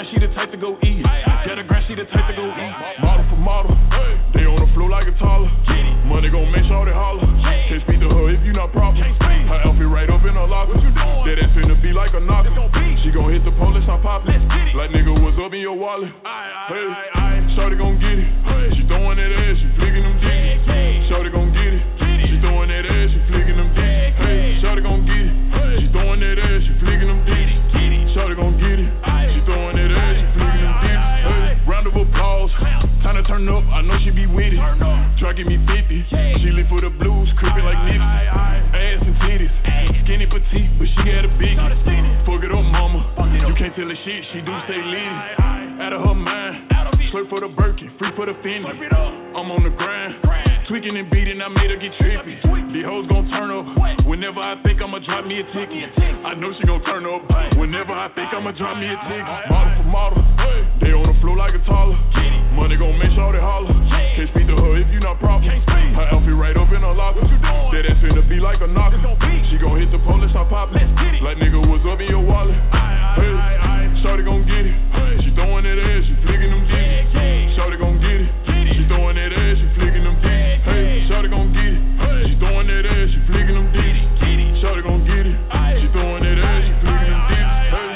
grind, she the type to go eat. Got a grind, she the type to go eat. Model for model, they on the floor like a toddler. Money gon' make sure they holler. Can't speak to her if you not proper. Her outfit right up in her locker. That ass finna be like a knocker. She gon' hit the police, I pop it. Like nigga, what's up in your wallet? Hey, shawty gon' get it. She throwing that ass, she flicking them D's. Shawty gon' get it. She throwing that ass, she flicking them D's. Hey, shawty gon' get it. She throwing that ass, she flicking them D's. Shawty gon' get it. She throwing that ass, she flicking them D's. Hey, round of applause. Time to turn up, I know she be with it. Try give me fifty. She live for the blues, creeping like Nipsey. Ass and titties, skinny petite, but she got a big. Fuck it up, mama. You can't tell her shit, she do stay lit. Out of her mind, slurp for the Birkin, free for the Fendi. I'm on the grind, tweaking and beating, I made her get trippy. These hoes gon' turn up whenever I think I'ma drop me a ticket. I know she gon' turn up whenever I think I'ma drop me a ticket. Model for model, they on the floor like a toddler. Money gon' make sure they holler. Can't speak to her if you not proper. Her outfit right up in her locker. That ass finna be like a knocker. She gon' hit the police, I pop it. Like nigga, what's up in your wallet? Hey, shawty gon' get it. She throwing that ass, she flicking them D's. Shawty gon' get it. She throwing that ass, she flicking them D's. Hey, shawty gon' get it. She throwing that ass, she flicking them D's. Shawty gon' get it. She throwing that ass, she flicking them D's. Hey.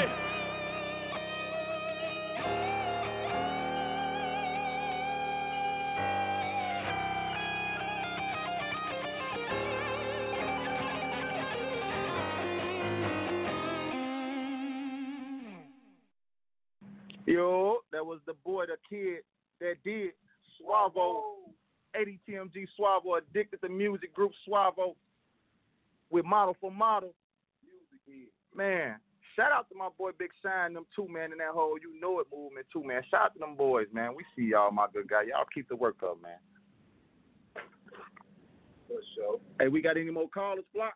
Yo, that was the boy, the kid that did Suavo, eighty T M G Suavo, addicted to music group Suavo with Model for Model. Man, shout out to my boy Big Shine, them two, man, in that whole You Know It movement too, man. Shout out to them boys, man. We see y'all, my good guy. Y'all keep the work up, man. For sure. Hey, we got any more callers, Block?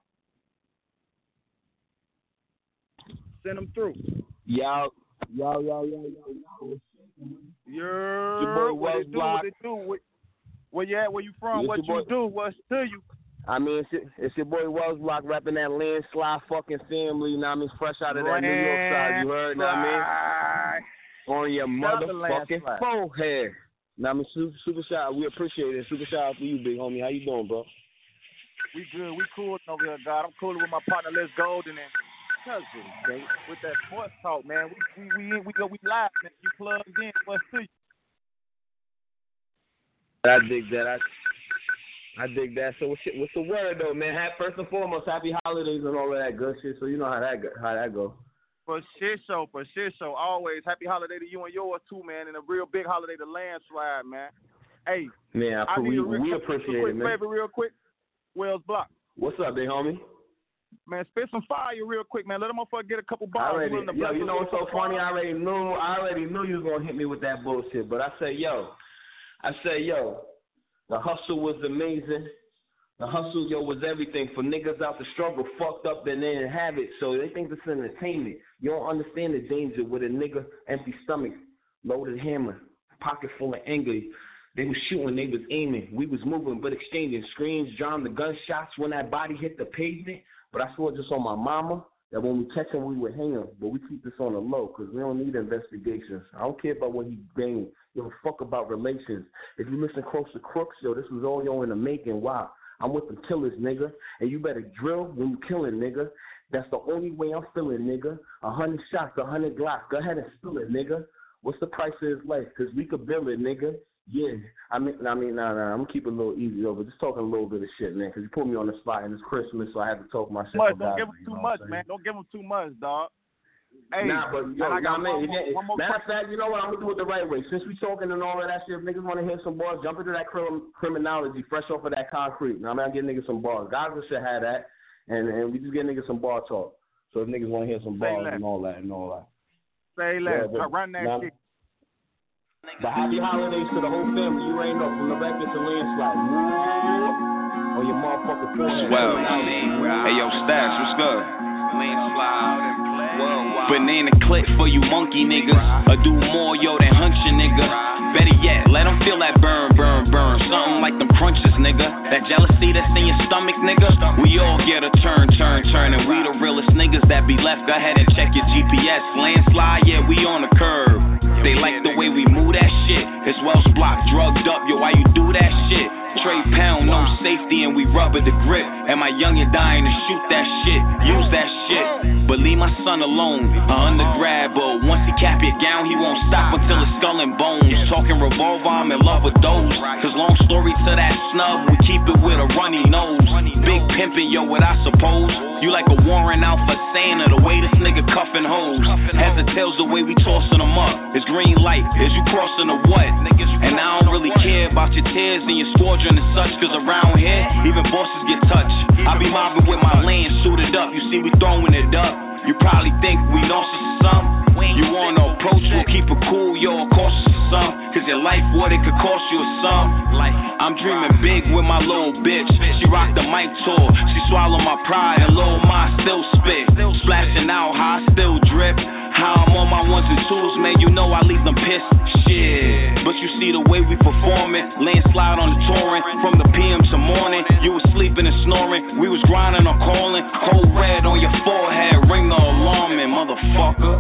Send them through.
Y'all. Yo, yo, yo, yo, yo.
Your,
your boy
what
Wells
they do,
Block.
what they do, what, where you at, where you from,
It's
what
your
you
boy-
do, what's to you.
I mean, it's your, it's your boy Wells Block rapping that landslide fucking family, you know what I mean? Fresh out of that New York side, you heard, know what I mean? On your
Shout out to
motherfucking
Landslide.
forehead. Know what I mean? Super, super shout, we appreciate it. Super shout out to you, big homie. How you doing, bro?
We good, we cool over here, God. I'm cooling with my partner Les Golden and Cousin, Jay, with that sports talk, man. We we we we go we live, man. You plugged in, what's to you?
I dig that. I I dig that. So what's, what's the word though, man? Ha- First and foremost, happy holidays and all of that good shit. So you know how that go, how that go.
For shit show, for shit show. Always happy holiday to you and yours too, man, and a real big holiday to Landslide, man. Hey,
Man, I,
I need
we
a real,
we
a
appreciate
quick
it, man.
favor, real quick. Wells Block,
What's up, big homie?
man. Spit some fire real quick, man. Let them motherfucker get a couple
I
bars.
already,
willing to
yo,
bless
you
us
know
with
what's so
some
funny? I
bars.
already knew. I already knew you was gonna hit me with that bullshit. But I say, yo, I say, yo, the hustle was amazing. The hustle, yo, was everything. For niggas out the struggle, fucked up, and they didn't have it, so they think it's entertainment. You don't understand the danger with a nigga, empty stomach, loaded hammer, pocket full of anger. They was shooting, they was aiming. We was moving, but exchanging screams, drawing the gunshots when that body hit the pavement. But I saw it just on my mama that when we catch him, we would hang him. But we keep this on the low because we don't need investigations. I don't care about what he banging. Yo, fuck about relations. If you listen close to crooks, yo, this was all yo in the making. Wow. I'm with the killers, nigga. And you better drill when you killing, nigga. That's the only way I'm feeling, nigga. A hundred shots, a hundred glocks. Go ahead and spill it, nigga. What's the price of his life? Because we could bill it, nigga. Yeah. I mean, I mean, nah, nah. I'm going to keep it a little easy over. Just talking a little bit of shit, man, because you put me on the spot and it's Christmas, so I have to talk my shit.
Much,
for
don't
God,
give him
you
too
know
much,
what I'm
man. Don't give him too much, dog. Hey,
nah, but yo,
and I got
nah, man,
one more,
yeah,
one more
matter of
question.
fact, you know what? I'm gonna do it the right way. Since we talking and all of that shit, if niggas want to hear some bars, jump into that crim- criminology, fresh off of that concrete. Now, I'm gonna get niggas some bars. Guys should have that, and and we just get niggas some bar talk. So if niggas want to hear some bars and all that and all that.
Say less.
Yeah, but-
Run that
nah,
shit.
But happy holidays to the whole family. You ain't know from the record to landslide. Whoop, on your motherfucking forehead.
Swell. Hey, yo, Stash, what's good? Banana clip for you monkey niggas. Or do more, yo, than hunch your nigga. Better yet, let them feel that burn, burn, burn. Something like them crunches, nigga. That jealousy that's in your stomach, nigga. We all get a turn, turn, turn. And we the realest niggas that be left. Go ahead and check your G P S. Landslide, yeah, we on the curb. Wells Block, drugged up, yo, why you do that shit? Trade pound, no safety, and we rubber the grip. And my youngin' dying to shoot that shit, use that shit. But leave my son alone, a undergrad, but once he cap your gown, he won't stop until his skull and bones. Talking revolver, I'm in love with those. Cause long story to that snub, we keep it with a runny nose. Big pimpin', yo, what I suppose. You like a warrant out for Santa, the way this nigga cuffin' hoes. Heads and tails, the way we tossin' them up. It's green light, is you crossin' or what? And I don't really care about your tears and your squadron and such, cause around here, even bosses get touched. I be mobbing with my land, suited up, you see we throwing it up. You probably think we nauseous or something. You wanna approach, we'll keep it cool, yo, cautious or something. Cause your life, what it could cost you or something. Like, I'm dreaming big with my little bitch. She rocked the mic tour, she swallowed my pride, and little Ma still spit. Splashing out, how I still drip. How I'm on my ones and twos, man, you know I leave them pissed. Shit. But you see the way we perform it. Landslide on the touring, from the P M to morning. You was sleeping and snoring, we was grinding or calling. Cold red on your forehead, ring the alarm, man, motherfucker.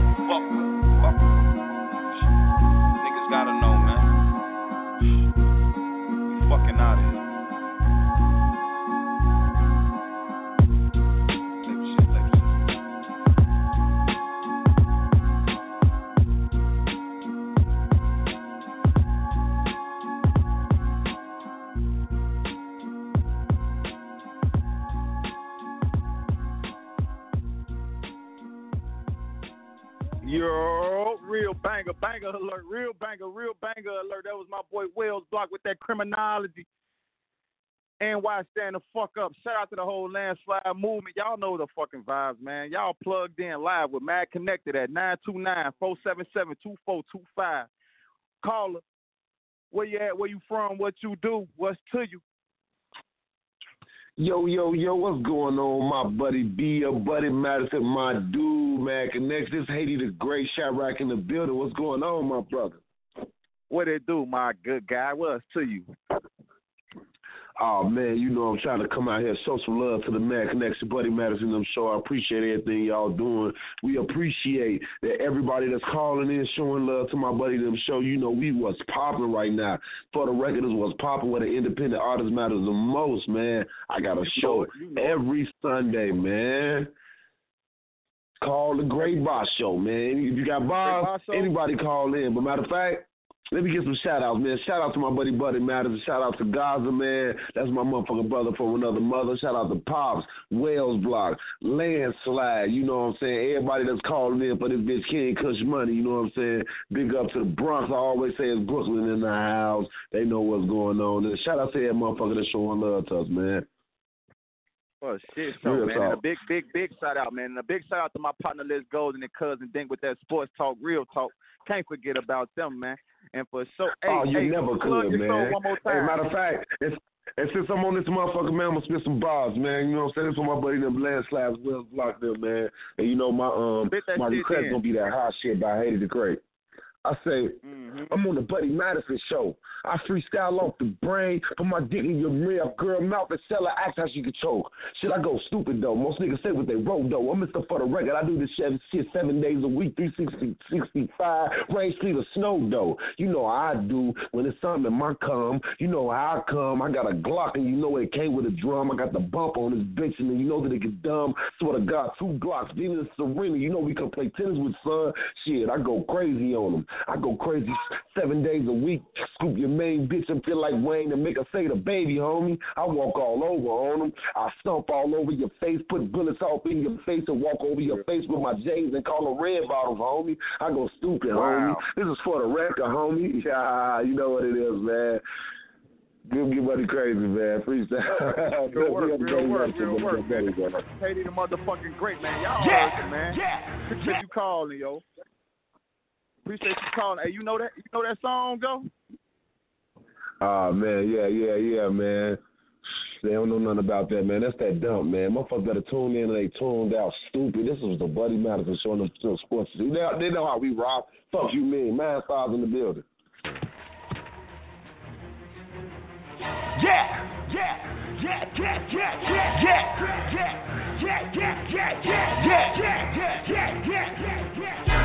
Niggas gotta know, man. We fucking out of here.
Yo, real banger, banger alert, real banger, real banger alert. That was my boy Wells Block with that criminology. N Y stand the fuck up. Shout out to the whole landslide movement. Y'all know the fucking vibes, man. Y'all plugged in live with Mad Connected at nine two nine, four seven seven, two four two five. Caller, where you at, where you from, what you do, what's to you.
Yo, yo, yo, what's going on, my buddy B, your buddy Madison, my dude, man. Connects this Haiti the Great, Chirac in the building. What's going on, my brother?
What it do, my good guy? What's to you?
Oh, man, you know I'm trying to come out here, show some love to the Man Connection, Buddy Madison, them show. I appreciate everything y'all doing. We appreciate that everybody that's calling in, showing love to my buddy them show. You know, we what's popping right now. For the record, is what's popping where the independent artist matters the most, man. I got a show every Sunday, man. Call the Great Boss Show, man. If you got Boss, anybody call in. But matter of fact, let me get some shout-outs, man. Shout out to my buddy Buddy Matters. Shout out to Gaza, man. That's my motherfucking brother from another mother. Shout out to Pops, Wells Block, Landslide. You know what I'm saying? Everybody that's calling in for this bitch King Kush money. You know what I'm saying? Big up to the Bronx. I always say it's Brooklyn in the house. They know what's going on. And shout out to that motherfucker that's showing love to us, man.
Oh, shit, so, Real man. Talk. And a big, big, big shout-out, man. And a big shout-out to my partner, Liz Golden and Cousin Dink with that sports talk, real talk. Can't forget about them, man. And for so, hey,
oh, you
hey,
never could, man.
One more time.
Hey, matter of fact, it's, and since I'm on this motherfucker, man, I'm gonna spit some bars, man. You know what I'm saying? This is for my buddy them Landslides, Wells Block them, man. And you know my um my request gonna be that hot shit by Haiti the Great. I say, mm-hmm. I'm on the Buddy Madison show. I freestyle off the brain, put my dick in your rear, girl mouth and sell her, act how she can choke. Shit, I go stupid though. Most niggas say what they wrote though. I'm Mister For the Record. I do this shit, shit seven days a week, three sixty, sixty-five, rain, sleet, or snow though. You know how I do when it's something in my cum. You know how I come. I got a Glock and you know it came with a drum. I got the bump on this bitch and you know that it get dumb. Swear to God, two Glocks, Venus Serena. You know we can play tennis with son. Shit, I go crazy on them. I go crazy seven days a week, scoop your main bitch and feel like Wayne and make her say the baby, homie. I walk all over on them. I stomp all over your face, put bullets off in your face and walk over your face with my J's and call them red bottles, homie. I go stupid, wow. homie. This is for the record, homie. Yeah, you know what it is, man. Give me money crazy, man. Freestyle.
Real work, real work, real work, man. Haiti the motherfucking great, man. Y'all yeah, heard it, man. Yeah, appreciate yeah. you calling, yo. Appreciate you calling. Hey, you know that you know that song, go?
Oh, man, yeah, yeah, yeah, man. They don't know nothing about that, man. That's that dump, man. Motherfuckers better tune in and they tuned out stupid. This was the Buddy Madison showing them to sports. They know, they know how we rock. Fuck you, mean. Man, stars in the building.
Yeah, yeah, yeah, yeah, yeah, yeah, yeah, yeah, yeah, yeah, yeah, yeah, yeah, yeah, yeah, yeah, yeah, yeah.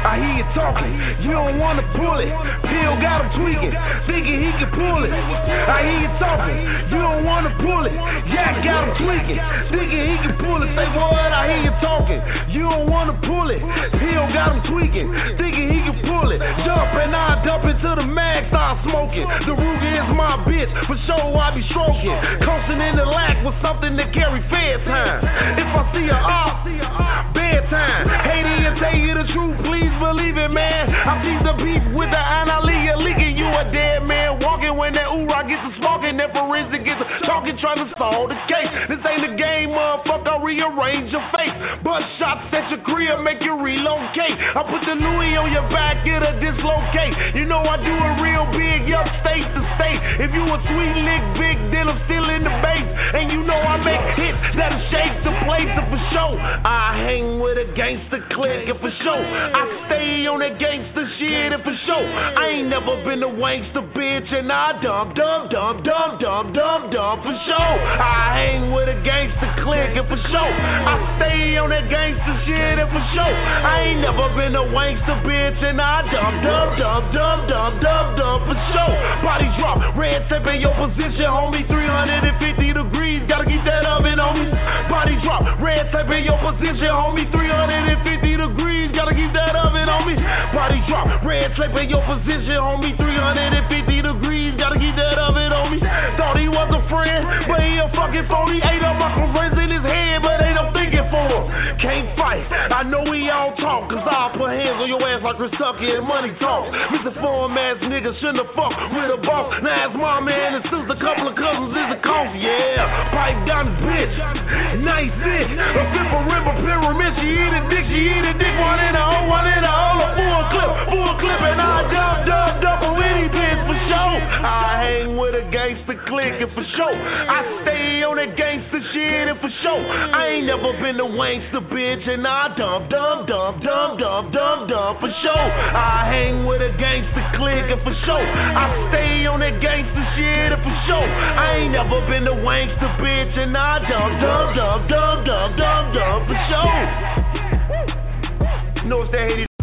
I hear you talking, you don't wanna pull it. Pill got him tweaking, thinking he can pull it. I hear you talking, you don't wanna pull it. Yak got him tweaking, thinking he can pull it. Say what? I hear you talking, you don't wanna pull it. Pill got him tweaking, thinking he can pull it. Jump and I dump into the mag, start smoking. The Ruger is my bitch, for sure I be stroking. Coasting in the lack with something to carry fair time. If I see a op, bedtime. Hate it and tell you the truth, please believe it, man. I keep the beef with the analia leaking. You a dead man walking when that ooh I get to smoking. That forensic gets to talking, trying to solve the case. This ain't a game, motherfucker. Rearrange your face. Bust shots at your crib, make you relocate. I put the Louis on your back, it'll dislocate. You know I do it real big, up state to state. If you a sweet lick big, then I'm still in the base. And you know I make hits that'll shake the place for sure. I hang with a gangster clique and for sure. I stay on that gangster shit and for sure. I ain't never been a wankster bitch and I dump, dump, dump, dump, dump, dump, dump for sure. I hang with a gangster clique and for sure. I stay on that gangster shit and for sure. I ain't never been a wankster bitch and I dump, dump, dump, dump, dump, dump, dump for sure. Body drop, red tape in your position, homie. three hundred fifty degrees, gotta keep that oven on me. Body drop, red tape in your position, homie. three hundred fifty degrees, gotta keep that oven on me. Body drop, red tape in your position, homie. three hundred fifty degrees, gotta keep that oven on me. Thought he was a friend, but he a fucking phony. Ate up my friends in his head, but ain't no thinking for him. Can't fight, I know we all talk, cause I'll put hands on your ass like Chris Tucker and money talk. Misinformed ass nigga shouldn't have fucked with a boss. Now it's my man and sister, couple of cousins is a coffee, yeah. Pipe down the bitch, nice dick. A flip a river pyramid, she eat a dick, she eat a dick. One in a hole, one in a hole, a full clip, full clip, and I dump, dump, dump a witty bitch for sure. I hang with a gangster clique and for sure. I stay on that gangster shit and for sure. I ain't never been a wankster bitch and I dump, dump, dump, dump, dump, dump, dump for sure. I hang with a gangster clique and for sure. I stay on that gangster shit and for sure. I ain't never been a wankster bitch and I dump, dump, dump, dump, dump, dump, dump for sure. You know what's that hated?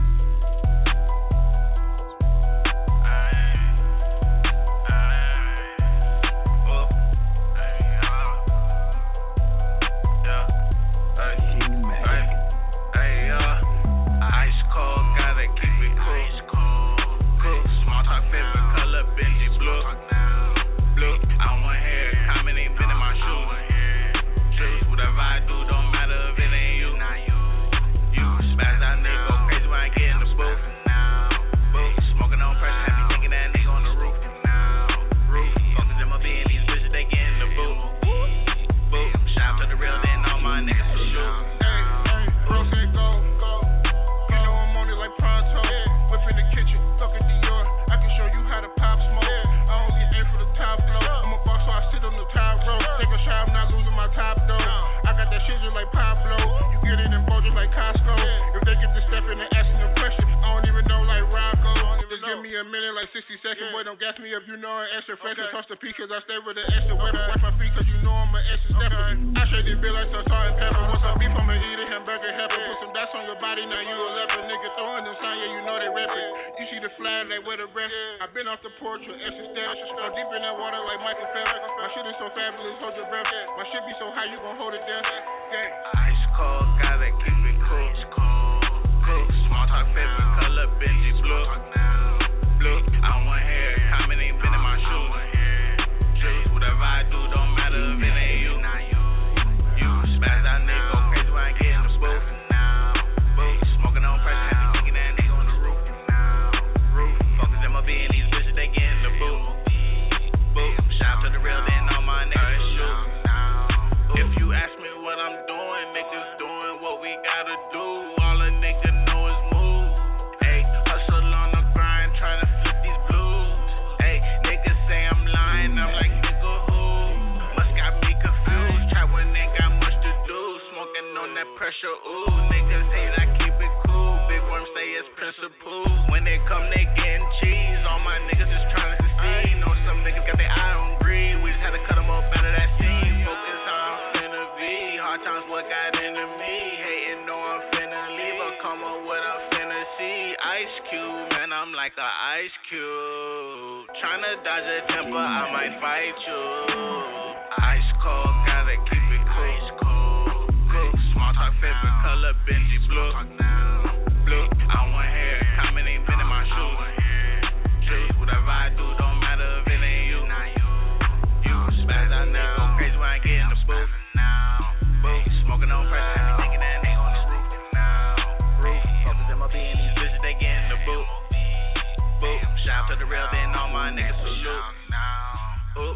Times what got into me, hating, know I'm finna leave, or come up what I'm finna see. Ice Cube, man, I'm like a ice cube. Tryna dodge a temper, I might fight you. Ice cold, gotta keep it cool. Cool. Small talk, favorite color, Benji blue. Blue. I want hair, comment ain't been in my shoes. True. Whatever I do, don't matter if it ain't you. You spaz out now, go crazy when I get in the booth. Booth. Smoking on pressure, I be thinking that nigga on the roof. Roof. Focus M O B and these bitches, they get in the booth. Booth. Shout out to the real, then all my niggas salute. Ooh.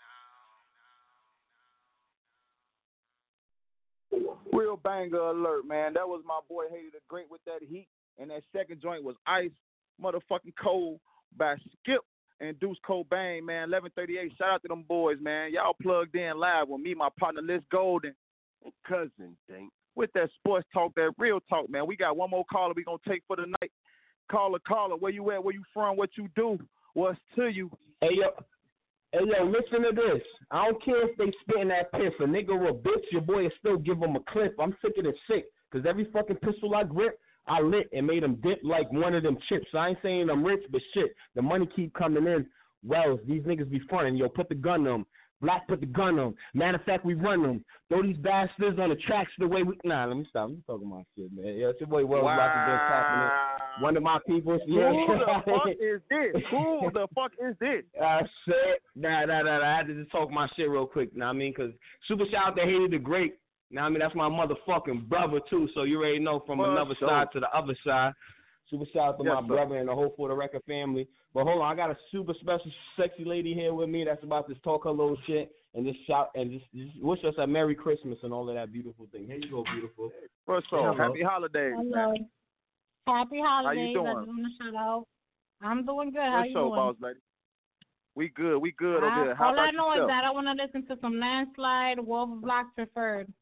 Real banger alert, man. That was my boy Haiti the Great with that heat. And that second joint was Ice Motherfucking Cold by Skip and Deuce Cobain, man. eleven thirty-eight. Shout out to them boys, man. Y'all plugged in live with me, my partner Liz Golden, and cousin Dink. With that sports talk, that real talk, man. We got one more caller we gonna take for the night. Caller, caller, where you at? Where you from? What you do? What's to you?
Hey yo, hey yo, listen to this. I don't care if they spitting that piss. A nigga or a bitch, your boy will still give them a clip. I'm sick of this shit. Cause every fucking pistol I grip, I lit and made them dip like one of them chips. I ain't saying I'm rich, but shit, the money keep coming in. Wells, these niggas be frontin'. Yo, put the gun on them. Black, put the gun on them. Matter of fact, we run them. Throw these bastards on the tracks the way we... Nah, let me stop. I'm talking about shit, man. Yeah, it's your boy Wells. Wow. One of my people... Yeah.
Who the fuck is this? Who the fuck is this?
I said... Nah, nah, nah, nah. I had to just talk my shit real quick. Know what I mean? Because super shout out to Haiti the Great. Now, I mean, that's my motherfucking brother, too. So you already know from well, another so. side to the other side. Super shout out to yes, my sir. brother and the whole For the Record family. But hold on, I got a super special, sexy lady here with me that's about to talk her little shit and just shout and just, just wish us a Merry Christmas and all of that beautiful thing. Here you go, beautiful.
First of all, happy holidays.
Hello. Happy holidays.
How you doing?
I just want to shout out. I'm doing good. How
First
you
show,
doing?
Boss lady. We good. We good
I,
over here. How
all
about
I know
yourself?
is that I want to listen to some Landslide, Wolf Block Preferred.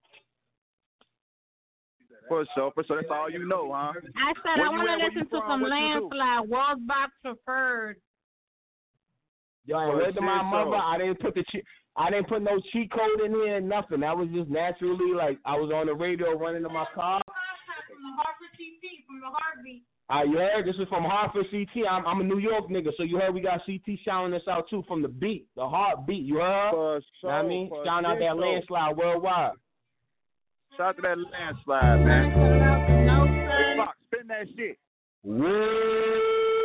For sure, for sure. That's all you know, huh?
I said
where
I want to listen to some Landslide, Wolf Block Preferred.
Yo, I word to my mother, I didn't put the che- I didn't put no cheat code in here, nothing. That was just naturally like I was on the radio running to my car.
From the Hartford C T, from the Heartbeat.
Ah, you heard? This is from Hartford C T. I'm, I'm a New York nigga, so you heard we got C T shouting us out too from the beat, the heartbeat. You heard?
For
Know
sure,
what I mean? Shouting out that
so.
Landslide worldwide.
Shout out to that Landslide, man. Hey, Fox, spin that shit.
Woo!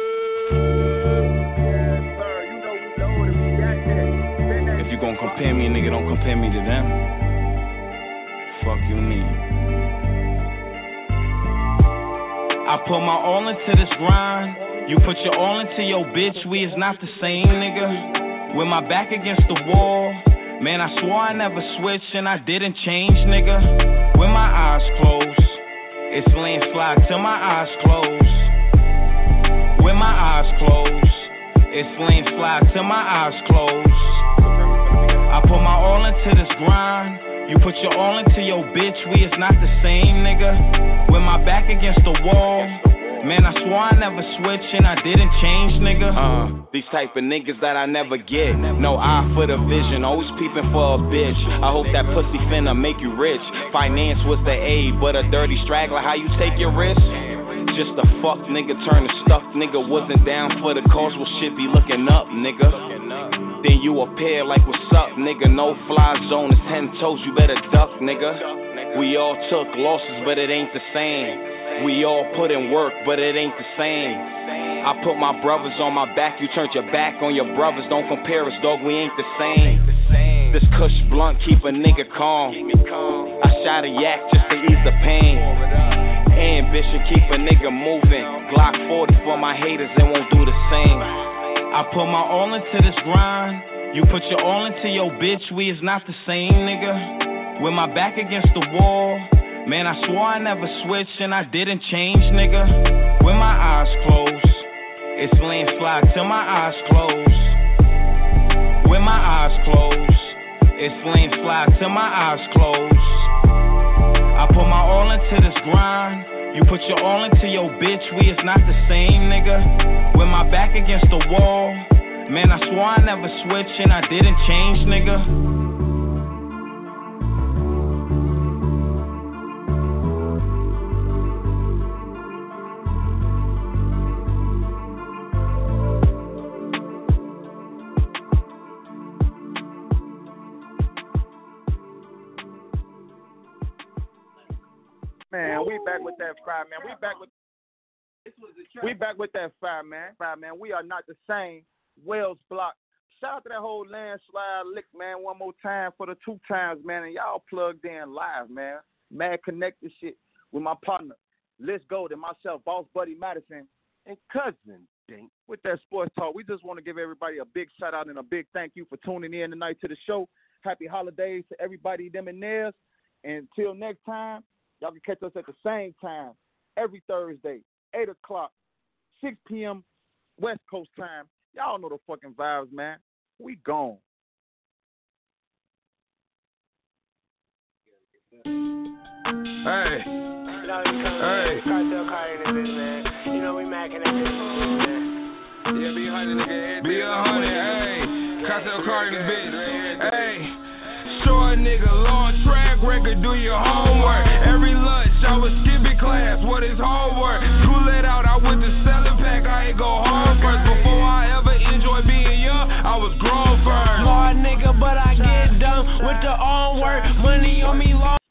If you gon' compare me, nigga, don't compare me to them. Fuck you mean. I put my all into this grind. You put your all into your bitch. We is not the same, nigga. With my back against the wall. Man, I swore I never switched and I didn't change, nigga. With my eyes closed. It's Landslide till my eyes closed. With my eyes closed. It's Landslide till my eyes closed. I put my all into this grind. You put your all into your bitch. We is not the same, nigga. With my back against the wall. Man, I swore I never switched and I didn't change, nigga. Uh, these type of niggas that I never get. No eye for the vision, always peeping for a bitch. I hope that pussy finna make you rich. Finance was the A, but a dirty straggler, how you take your risk? Just a fuck nigga turn to stuff, nigga. Wasn't down for the cause, well shit be looking up, nigga. Then you appear like what's up, nigga. No fly zone, it's ten toes, you better duck, nigga. We all took losses, but it ain't the same. We all put in work, but it ain't the same. I put my brothers on my back, you turned your back on your brothers. Don't compare us, dog, we ain't the same. This Kush blunt keep a nigga calm. I shot a yak just to ease the pain. Ambition keep a nigga moving. Glock forty for my haters, they won't do the same. I put my all into this grind. You put your all into your bitch, we is not the same, nigga. With my back against the wall. Man, I swore I never switched and I didn't change, nigga. With my eyes closed. It's Landslide till my eyes closed. With my eyes closed. It's Landslide till my eyes closed. I put my all into this grind. You put your all into your bitch. We is not the same, nigga. With my back against the wall. Man, I swore I never switched and I didn't change, nigga.
back with that fire, man. We back with we back with that fire, man. Fire, man. We are not the same. Wells Block. Shout out to that whole landslide lick, man. One more time for the two times, man. And y'all plugged in live, man. Mad connected shit with my partner, Liz Gold, and myself, Boss Buddy Madison, and Cousin Dink. With that sports talk, we just want to give everybody a big shout out and a big thank you for tuning in tonight to the show. Happy holidays to everybody, them and theirs. And until next time, y'all can catch us at the same time every Thursday, eight o'clock, six p.m. West Coast time. Y'all know the fucking vibes, man. We gone.
Hey. Hey. Cartel car in this bitch, man. You know we macking that bitch, man. Yeah, be a hundred, nigga. Be a hundred, hey. Cartel car in this bitch. Hey. Short nigga, long track record, do your homework. Every lunch, I was skipping class, what is homework? School it out, I went to selling pack, I ain't go home first. Before I ever enjoyed being young, I was grown first. Smart nigga, but I get done with the on work. Money on me long.